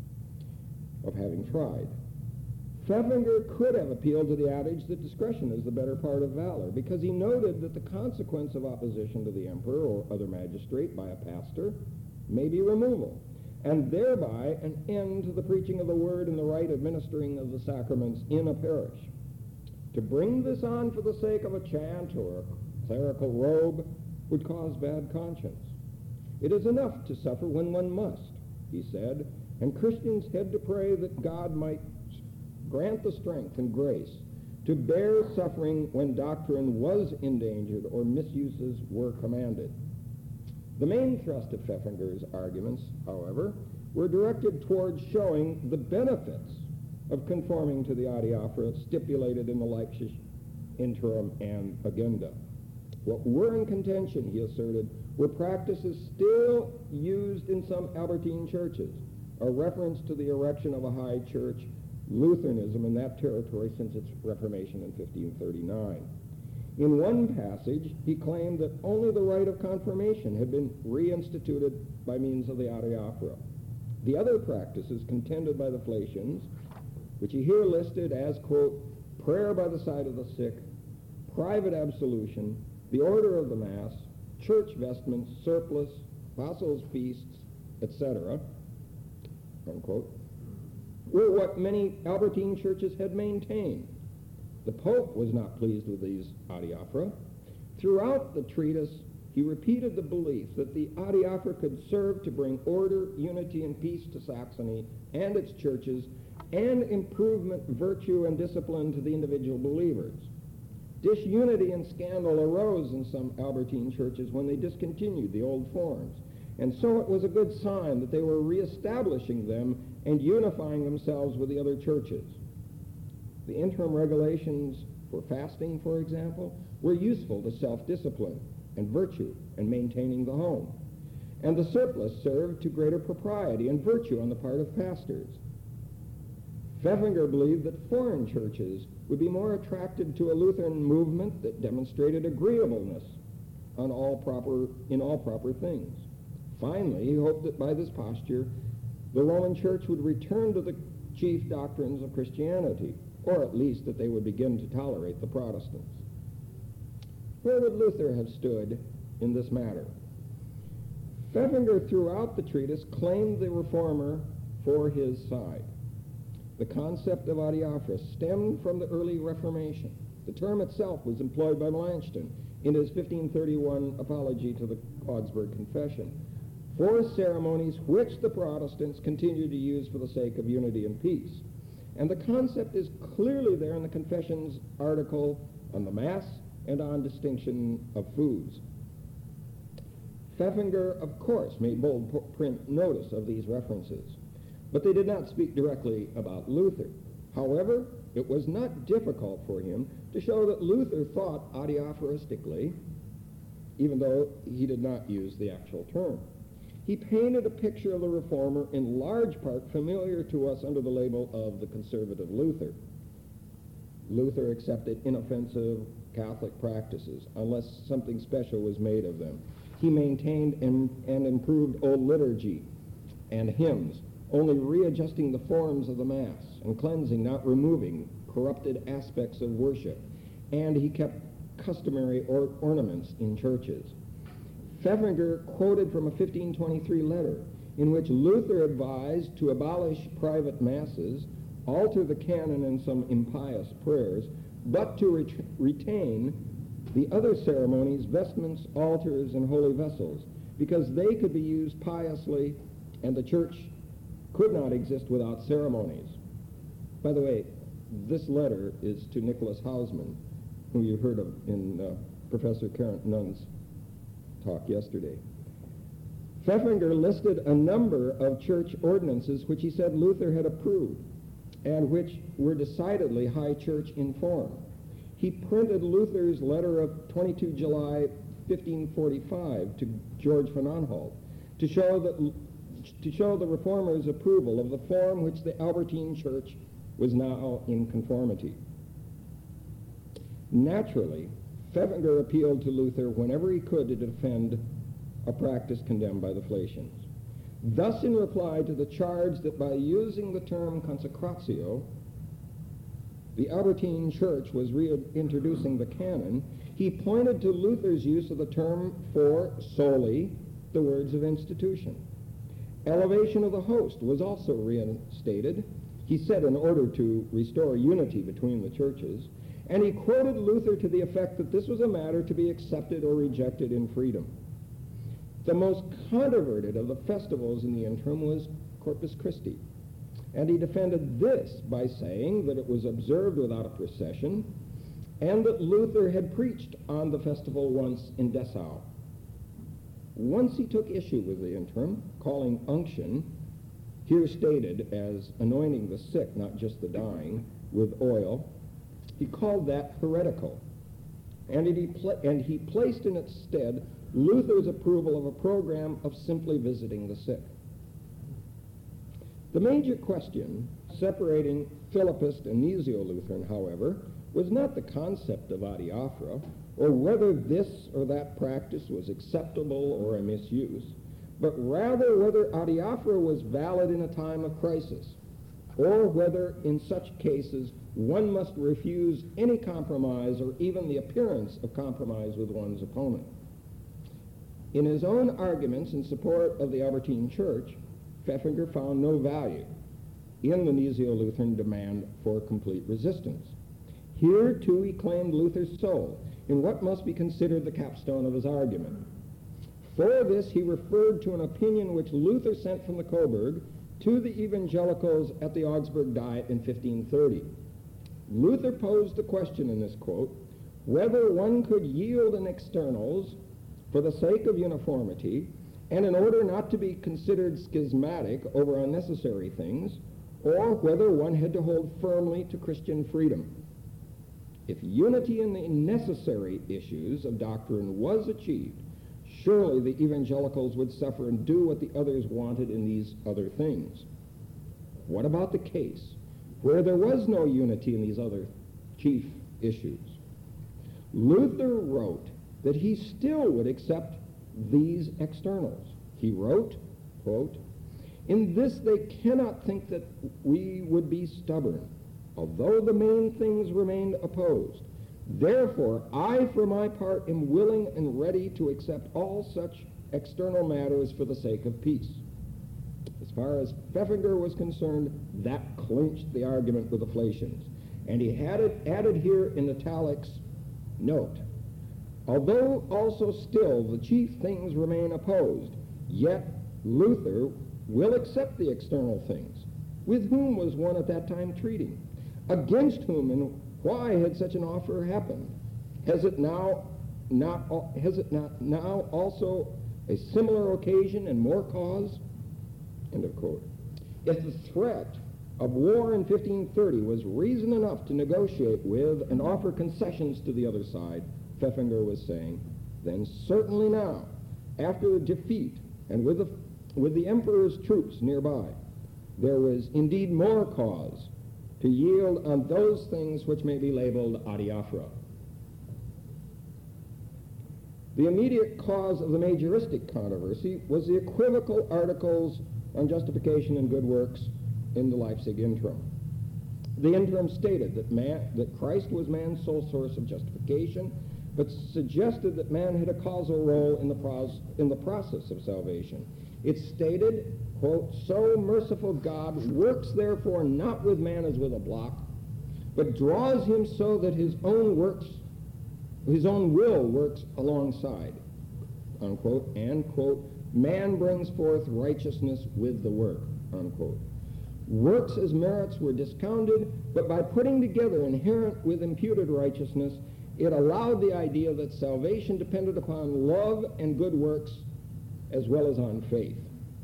of having tried. Pfeffinger could have appealed to the adage that discretion is the better part of valor, because he noted that the consequence of opposition to the emperor or other magistrate by a pastor may be removal, and thereby an end to the preaching of the word and the right administering of the sacraments in a parish. To bring this on for the sake of a chant or a clerical robe would cause bad conscience. It is enough to suffer when one must, he said, and Christians had to pray that God might grant the strength and grace to bear suffering when doctrine was endangered or misuses were commanded. The main thrust of Pfeffinger's arguments, however, were directed towards showing the benefits of conforming to the adiaphora stipulated in the Leipzig Interim and Agenda. What were in contention, he asserted, were practices still used in some Albertine churches, a reference to the erection of a high church, Lutheranism in that territory since its Reformation in fifteen thirty-nine. In one passage, he claimed that only the rite of confirmation had been reinstituted by means of the adiaphora. The other practices contended by the Flacians, which he here listed as, quote, prayer by the side of the sick, private absolution, the order of the Mass, church vestments, surplice, apostles' feasts, et cetera, unquote, were what many Albertine churches had maintained. The Pope was not pleased with these adiaphora. Throughout the treatise, he repeated the belief that the adiaphora could serve to bring order, unity, and peace to Saxony and its churches, and improvement, virtue, and discipline to the individual believers. Disunity and scandal arose in some Albertine churches when they discontinued the old forms, and so it was a good sign that they were reestablishing them and unifying themselves with the other churches. The interim regulations for fasting, for example, were useful to self-discipline and virtue and maintaining the home. And the surplus served to greater propriety and virtue on the part of pastors. Pfeffinger believed that foreign churches would be more attracted to a Lutheran movement that demonstrated agreeableness on all proper, in all proper things. Finally, he hoped that by this posture, the Roman Church would return to the chief doctrines of Christianity, or at least that they would begin to tolerate the Protestants. Where would Luther have stood in this matter? Pfeffinger, throughout the treatise, claimed the reformer for his side. The concept of adiaphora stemmed from the early Reformation. The term itself was employed by Melanchthon in his fifteen thirty-one apology to the Augsburg Confession for ceremonies which the Protestants continued to use for the sake of unity and peace. And the concept is clearly there in the Confession's article on the Mass and on distinction of foods. Pfeffinger, of course, made bold print notice of these references, but they did not speak directly about Luther. However, it was not difficult for him to show that Luther thought adiaphoristically, even though he did not use the actual term. He painted a picture of the reformer in large part familiar to us under the label of the conservative Luther. Luther accepted inoffensive Catholic practices unless something special was made of them. He maintained and, and improved old liturgy and hymns, only readjusting the forms of the Mass and cleansing, not removing, corrupted aspects of worship. And he kept customary or ornaments in churches. Pfeffinger quoted from a fifteen twenty-three letter in which Luther advised to abolish private masses, alter the canon and some impious prayers, but to ret- retain the other ceremonies, vestments, altars, and holy vessels, because they could be used piously and the church could not exist without ceremonies. By the way, this letter is to Nicholas Hausmann, who you heard of in uh, Professor Karen Nunn's talk yesterday. Pfeffinger listed a number of church ordinances which he said Luther had approved and which were decidedly high church in form. He printed Luther's letter of twenty-second of July fifteen forty-five to George von Anhalt to show that to show the reformers' approval of the form which the Albertine Church was now in conformity. Naturally, Pfeffinger appealed to Luther whenever he could to defend a practice condemned by the Flacians. Thus, in reply to the charge that by using the term consecratio, the Albertine Church was reintroducing the canon, he pointed to Luther's use of the term for solely the words of institution. Elevation of the host was also reinstated, he said, in order to restore unity between the churches, and he quoted Luther to the effect that this was a matter to be accepted or rejected in freedom. The most controverted of the festivals in the interim was Corpus Christi, and he defended this by saying that it was observed without a procession and that Luther had preached on the festival once in Dessau. Once he took issue with the interim, calling unction, here stated as anointing the sick, not just the dying, with oil, he called that heretical, and he, pla- and he placed in its stead Luther's approval of a program of simply visiting the sick. The major question separating Philippist and Gnesiolutheran, however, was not the concept of adiaphora, or whether this or that practice was acceptable or a misuse, but rather whether adiaphora was valid in a time of crisis, or whether in such cases one must refuse any compromise or even the appearance of compromise with one's opponent. In his own arguments in support of the Albertine Church, Pfeffinger found no value in the Gnesiolutheran demand for complete resistance. Here, too, he claimed Luther's soul in what must be considered the capstone of his argument. For this, he referred to an opinion which Luther sent from the Coburg to the evangelicals at the Augsburg Diet in fifteen thirty. Luther posed the question in this quote, whether one could yield in externals for the sake of uniformity and in order not to be considered schismatic over unnecessary things, or whether one had to hold firmly to Christian freedom. If unity in the necessary issues of doctrine was achieved, surely the evangelicals would suffer and do what the others wanted in these other things. What about the case where there was no unity in these other chief issues? Luther wrote that he still would accept these externals. He wrote, quote, "In this they cannot think that we would be stubborn, although the main things remained opposed. Therefore, I, for my part, am willing and ready to accept all such external matters for the sake of peace." As far as Pfeffinger was concerned, that clinched the argument with the Flacians. And he had it added here in italics, note, "Although also still the chief things remain opposed, yet Luther will accept the external things." With whom was one at that time treating? Against whom and why had such an offer happened? Has it now not has it not now also a similar occasion and more cause? End of quote. If the threat of war in fifteen thirty was reason enough to negotiate with and offer concessions to the other side, Pfeffinger was saying, then certainly now, after the defeat and with the, with the emperor's troops nearby, there was indeed more cause to yield on those things which may be labeled adiaphora. The immediate cause of the majoristic controversy was the equivocal articles on justification and good works in the Leipzig Interim. The Interim stated that, man, that Christ was man's sole source of justification, but suggested that man had a causal role in the, pros, in the process of salvation. It stated, quote, "So merciful God works therefore not with man as with a block, but draws him so that his own works, his own will works alongside," unquote, and, quote, "man brings forth righteousness with the work," unquote. Works as merits were discounted, but by putting together inherent with imputed righteousness, it allowed the idea that salvation depended upon love and good works as well as on faith.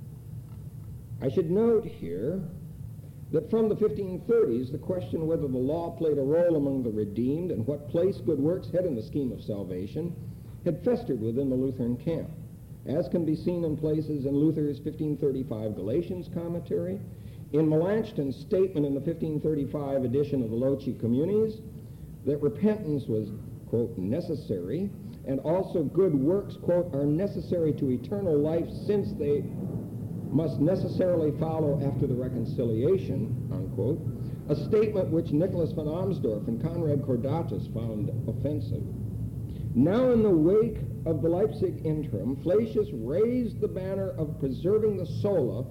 I should note here that from the fifteen thirties, the question whether the law played a role among the redeemed and what place good works had in the scheme of salvation had festered within the Lutheran camp, as can be seen in places in Luther's fifteen thirty-five Galatians commentary, in Melanchthon's statement in the fifteen thirty-five edition of the Loci Communis, that repentance was, quote, necessary, and also good works, quote, are necessary to eternal life since they must necessarily follow after the reconciliation, unquote, a statement which Nicholas von Amsdorf and Conrad Cordatus found offensive. Now in the wake of the Leipzig Interim, Flacius raised the banner of preserving the sola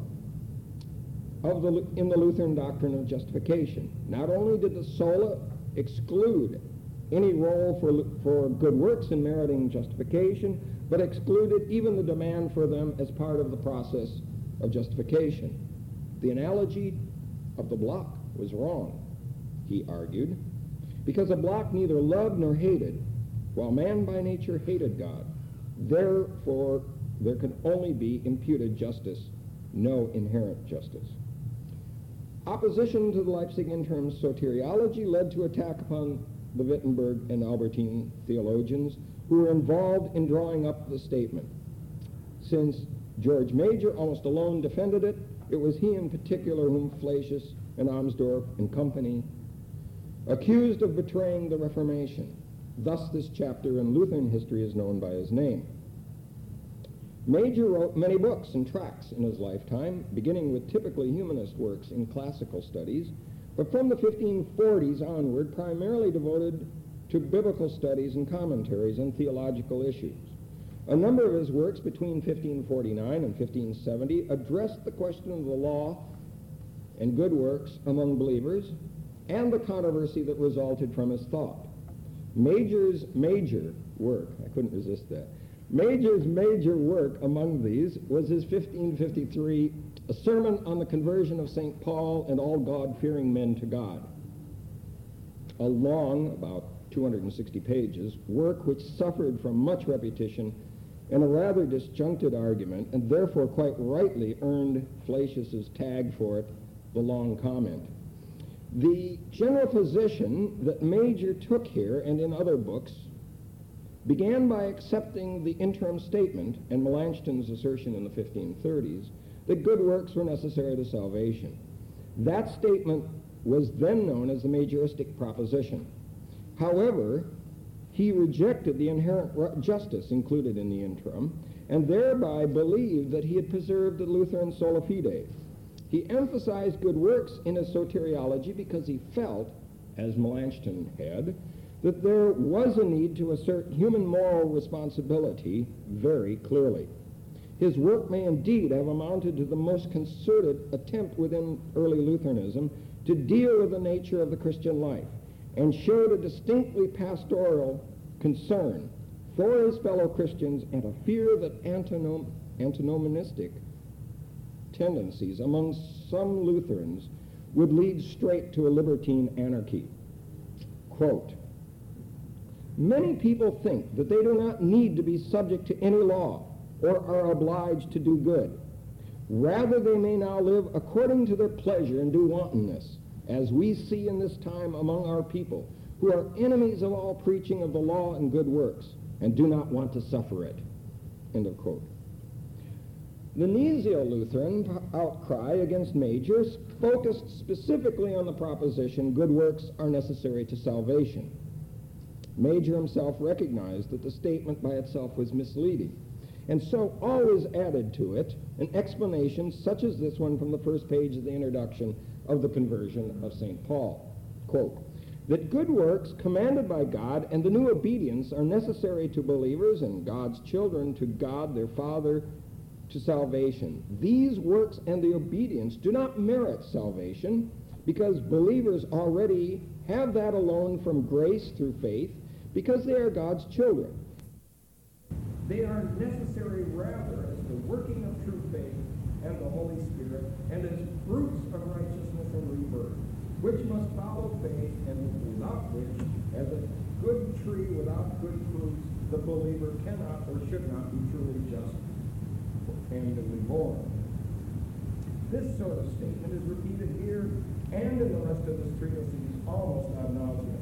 of the, in the Lutheran doctrine of justification. Not only did the sola exclude any role for, for good works in meriting justification, but excluded even the demand for them as part of the process of justification. The analogy of the block was wrong, he argued, because a block neither loved nor hated, while man by nature hated God. Therefore, there can only be imputed justice, no inherent justice. Opposition to the Leipzig Interim's soteriology led to attack upon the Wittenberg and Albertine theologians who were involved in drawing up the statement. Since George Major almost alone defended it, it was he in particular whom Flacius and Amsdorf and company accused of betraying the Reformation. Thus this chapter in Lutheran history is known by his name. Major wrote many books and tracts in his lifetime, beginning with typically humanist works in classical studies, but from the fifteen forties onward primarily devoted to biblical studies and commentaries on theological issues. A number of his works between fifteen forty-nine and fifteen seventy addressed the question of the law and good works among believers and the controversy that resulted from his thought. Major's major work, I couldn't resist that, Major's major work among these was his fifteen fifty-three A Sermon on the Conversion of Saint Paul and All God-Fearing Men to God. A long, about two hundred sixty pages, work which suffered from much repetition and a rather disjuncted argument, and therefore quite rightly earned Flacius's tag for it, the long comment. The general position that Major took here and in other books began by accepting the interim statement and Melanchthon's assertion in the fifteen thirties that good works were necessary to salvation. That statement was then known as the Majoristic proposition. However, he rejected the inherent justice included in the interim and thereby believed that he had preserved the Lutheran sola fide. He emphasized good works in his soteriology because he felt, as Melanchthon had, that there was a need to assert human moral responsibility very clearly. His work may indeed have amounted to the most concerted attempt within early Lutheranism to deal with the nature of the Christian life, and showed a distinctly pastoral concern for his fellow Christians and a fear that antinom- antinomianistic tendencies among some Lutherans would lead straight to a libertine anarchy. Quote, "Many people think that they do not need to be subject to any law or are obliged to do good. Rather, they may now live according to their pleasure and do wantonness, as we see in this time among our people, who are enemies of all preaching of the law and good works, and do not want to suffer it." End of quote. The Gnesiolutheran outcry against Major focused specifically on the proposition good works are necessary to salvation. Major himself recognized that the statement by itself was misleading, and so always added to it an explanation such as this one from the first page of the introduction of the Conversion of Saint Paul. Quote, "That good works commanded by God and the new obedience are necessary to believers and God's children, to God their Father, to salvation. These works and the obedience do not merit salvation, because believers already have that alone from grace through faith, because they are God's children. They are necessary rather as the working of true faith and the Holy Spirit, and as fruits of righteousness and rebirth, which must follow faith, and without which, as a good tree without good fruits, the believer cannot or should not be truly just and newly born." This sort of statement is repeated here and in the rest of this treatise almost ad nauseam.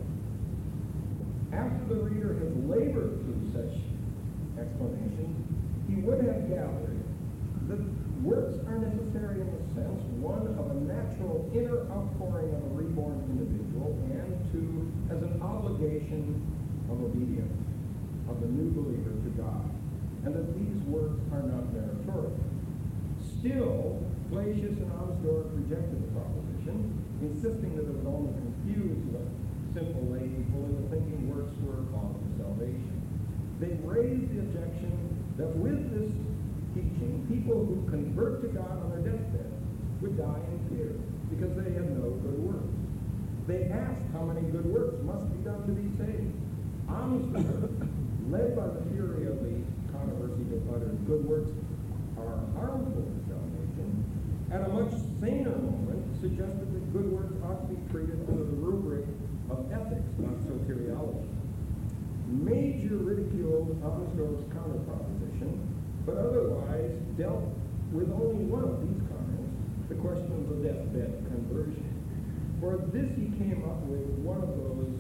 After the reader has labored through such explanation, he would have gathered that works are necessary in the sense, one, of a natural inner outpouring of a reborn individual, and two, as an obligation of obedience of the new believer to God, and that these works are not meritorious. Still, Flacius and Amsdorff rejected the proposition, insisting that it would only confuse the simple lay people into thinking works were a cause of salvation. They raised the objection that with this teaching, people who convert to God on their deathbed would die in fear because they had no good works. They asked how many good works must be done to be saved. Amsdorff, led by the fury of the controversy, uttered good works are harmful to salvation, at a much saner moment suggested that good works ought to be treated under the rubric of ethics, not soteriology. Major ridiculed Amsdorff's counter-proposition, but otherwise dealt with only one of these comments, the question of the deathbed conversion. For this he came up with one of those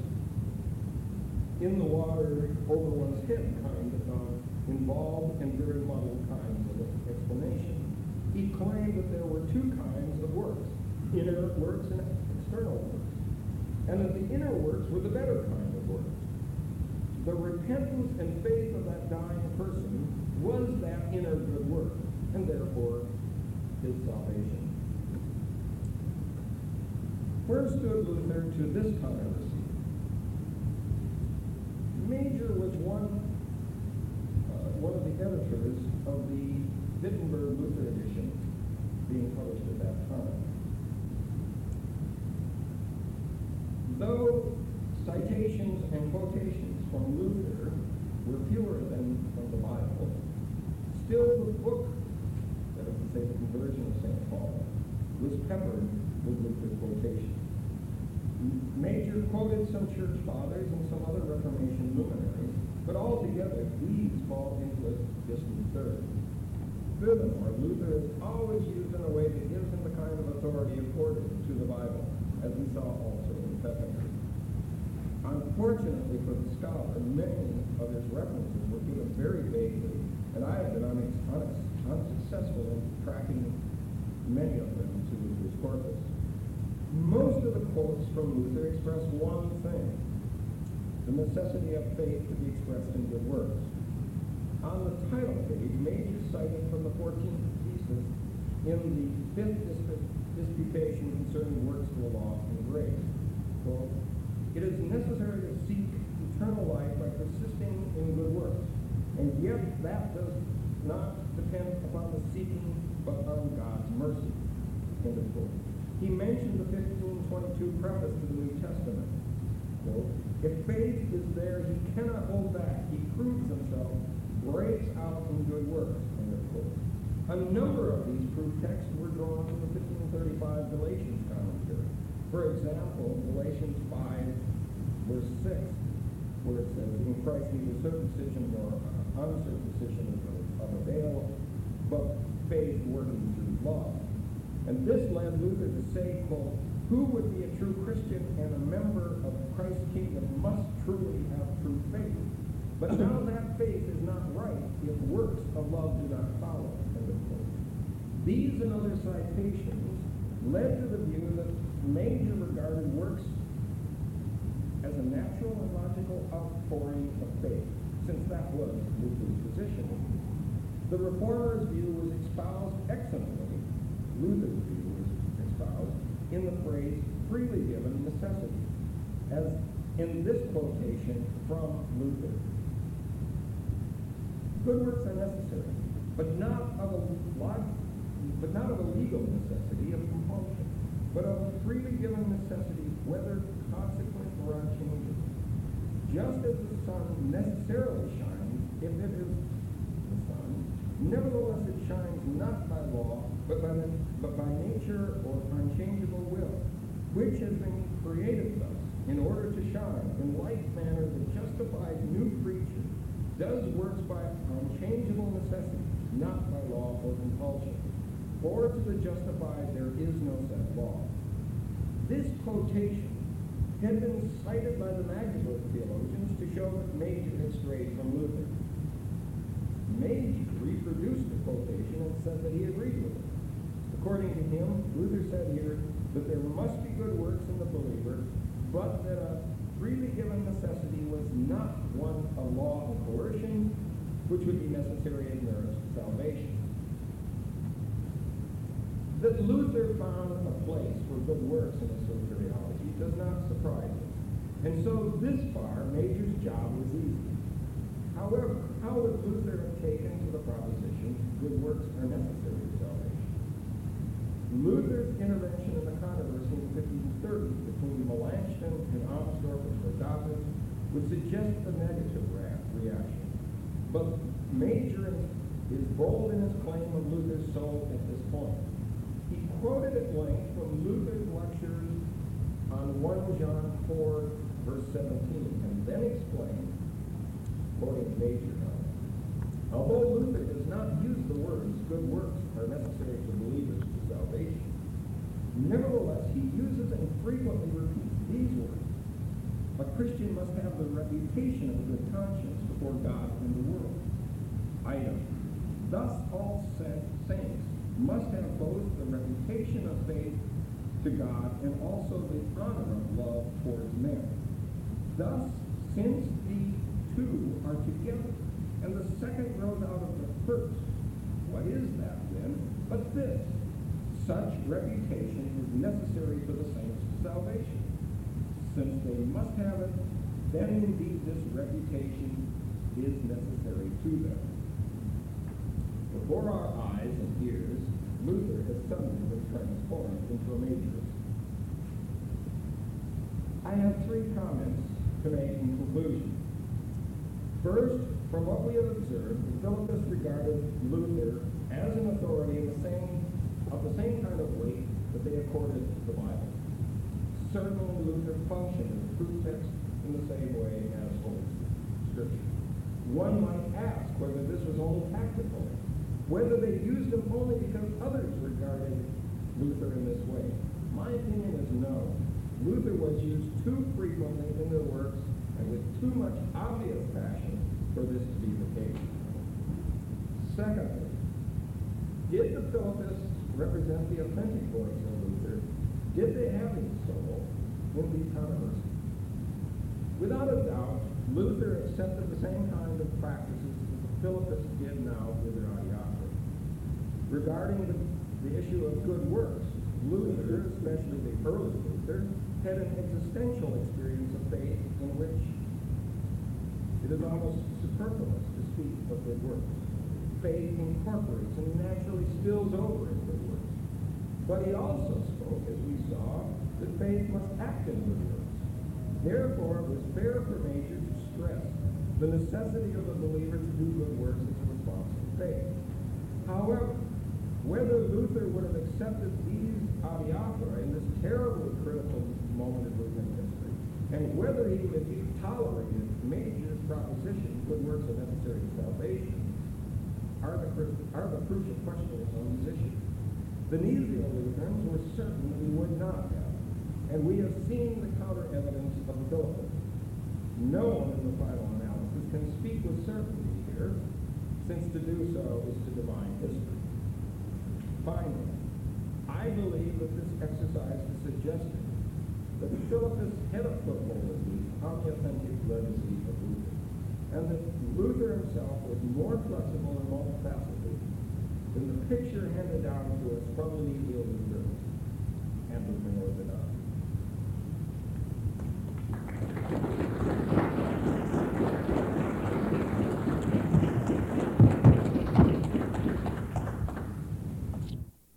in the water over one's head kind of involved and very muddled kinds of explanation. He claimed that there were two kinds of works, inner works and external works, and that the inner works were the better kind of works. The repentance and faith of that dying person was that inner good work, and therefore his salvation. Where stood Luther to this controversy? Major was one, uh, one of the editors of the Wittenberg Luther edition being published at that time. Though citations and quotations from Luther were fewer than from the Bible, still the book, that is to say the Conversion of Saint Paul, was peppered with Luther quotations. Major quoted some church fathers and some other Reformation luminaries, but altogether these fall into a distant third. Furthermore, Luther is always used in a way that gives him the kind of authority accorded to the Bible, as we saw also in Pfeffinger. Unfortunately for the scholar, many of his references were given very vaguely, and I have been un- un- unsuccessful in tracking many of them to Luther's corpus. Most of the quotes from Luther express one thing: the necessity of faith to be expressed in good works. On the title page, Major cited from the fourteenth thesis in the fifth disp- disputation concerning works of the law and grace. Quote, "It is necessary to seek eternal life by persisting in good works, and yet that does not depend upon the seeking, but on God's mercy." End of quote. He mentioned the fifteen twenty-two preface to the New Testament. Quote, "If faith is there, he cannot hold back. He proves himself, breaks out in good works." End of quote. A number of these proof texts were drawn from the fifteen thirty-five Galatians commentary. For example, Galatians five, verse six, where it says, "In Christ neither circumcision nor uncircumcision is of avail, but faith working through love." And this led Luther to say, quote, "Who would be a true Christian and a member of Christ's kingdom must truly have true faith. But now that faith is not right if works of love do not follow." End of quote. These and other citations led to the view that Major regarded works as a natural and logical outpouring of faith, since that was Luther's position. The Reformer's view was espoused excellently. Luther's view was espoused in the phrase "freely given necessity," as in this quotation from Luther. Good works are necessary, but not of a log, but not of a legal necessity of compulsion, but of a freely given necessity, whether consequent or unchanging. Just as the sun necessarily shines if it is the sun, nevertheless it shines not by law, but by, the, but by nature or unchangeable will, which has been created thus in order to shine. In like manner, the justified new creature does works by unchangeable necessity, not by law or compulsion. For to the justified there is no set law. This quotation had been cited by the Magdeburg theologians to show that Major had strayed from Luther. Major reproduced the quotation and said that he agreed with it. According to him, Luther said here that there must be good works in the believer, but that a freely given necessity was not one of law and coercion, which would be necessary in merit of salvation. That Luther found a place for good works in his soteriology does not surprise us. And so this far, Major's job was easy. However, how would Luther have taken to the proposition good works are necessary to salvation? Luther's intervention in the controversy in fifteen thirty between Melanchthon and Amsdorf and Radatus would suggest a negative reaction. But Major is bold in his claim of Luther's soul at this point. He quoted at length from Luther's lectures on First John four, verse seventeen, and then explained, quoting Major now, "Although Luther does not use the words, good works are necessary for believers to salvation, nevertheless he uses and frequently repeats these words. A Christian must have the reputation of a good conscience before God and the world. Item. Thus all saints must have both the reputation of faith to God and also the honor of love towards men. Thus, since these two are together, and the second grows out of the first, what is that then but this? Such reputation is necessary for the saints' salvation. Since they must have it, then indeed this reputation is necessary to them." Before our eyes and ears, Luther has suddenly been transformed into a Majorist. I have three comments to make in conclusion. First, from what we have observed, the Philippists regarded Luther as an authority in the same, of the same kind of weight that they accorded the Bible. Certainly Luther functioned as proof text in the same way as Holy Scripture. One might ask whether this was only tactical, whether they used him only because others regarded Luther in this way. My opinion is no. Luther was used too frequently in their works and with too much obvious passion for this to be the case. Secondly, did the Philippists represent the authentic voice of Luther? Did they have his soul in these controversies? Without a doubt, Luther accepted the same kind of practices that the Philippists did now with their adiaphora. Regarding the, the issue of good works, Luther, especially the early Luther, had an existential experience of faith in which it is almost superfluous to speak of good works. Faith incorporates and naturally spills over in good works. But he also spoke, as we saw, that faith must act in good works. Therefore, it was fair for Major to stress the necessity of the believer to do good works as a response to faith. However, whether Luther would have accepted these adiaphora in this terribly critical moment of Lutheran history, and whether he would have tolerated Major's proposition, good works are necessary to salvation, are the, are the crucial questions on these issues. The Nicene Lutherans were certain that he would not have, and we have seen the counter-evidence of the Philippists. No one in the final analysis can speak with certainty here, since to do so is to divine history. Finally, I believe that this exercise is suggesting that the Philippists had a foothold at least on the authentic legacy of Luther, and that Luther himself was more flexible and multifaceted than the picture handed down to us from the Nicene Lutherans and Lutheran Orthodoxy.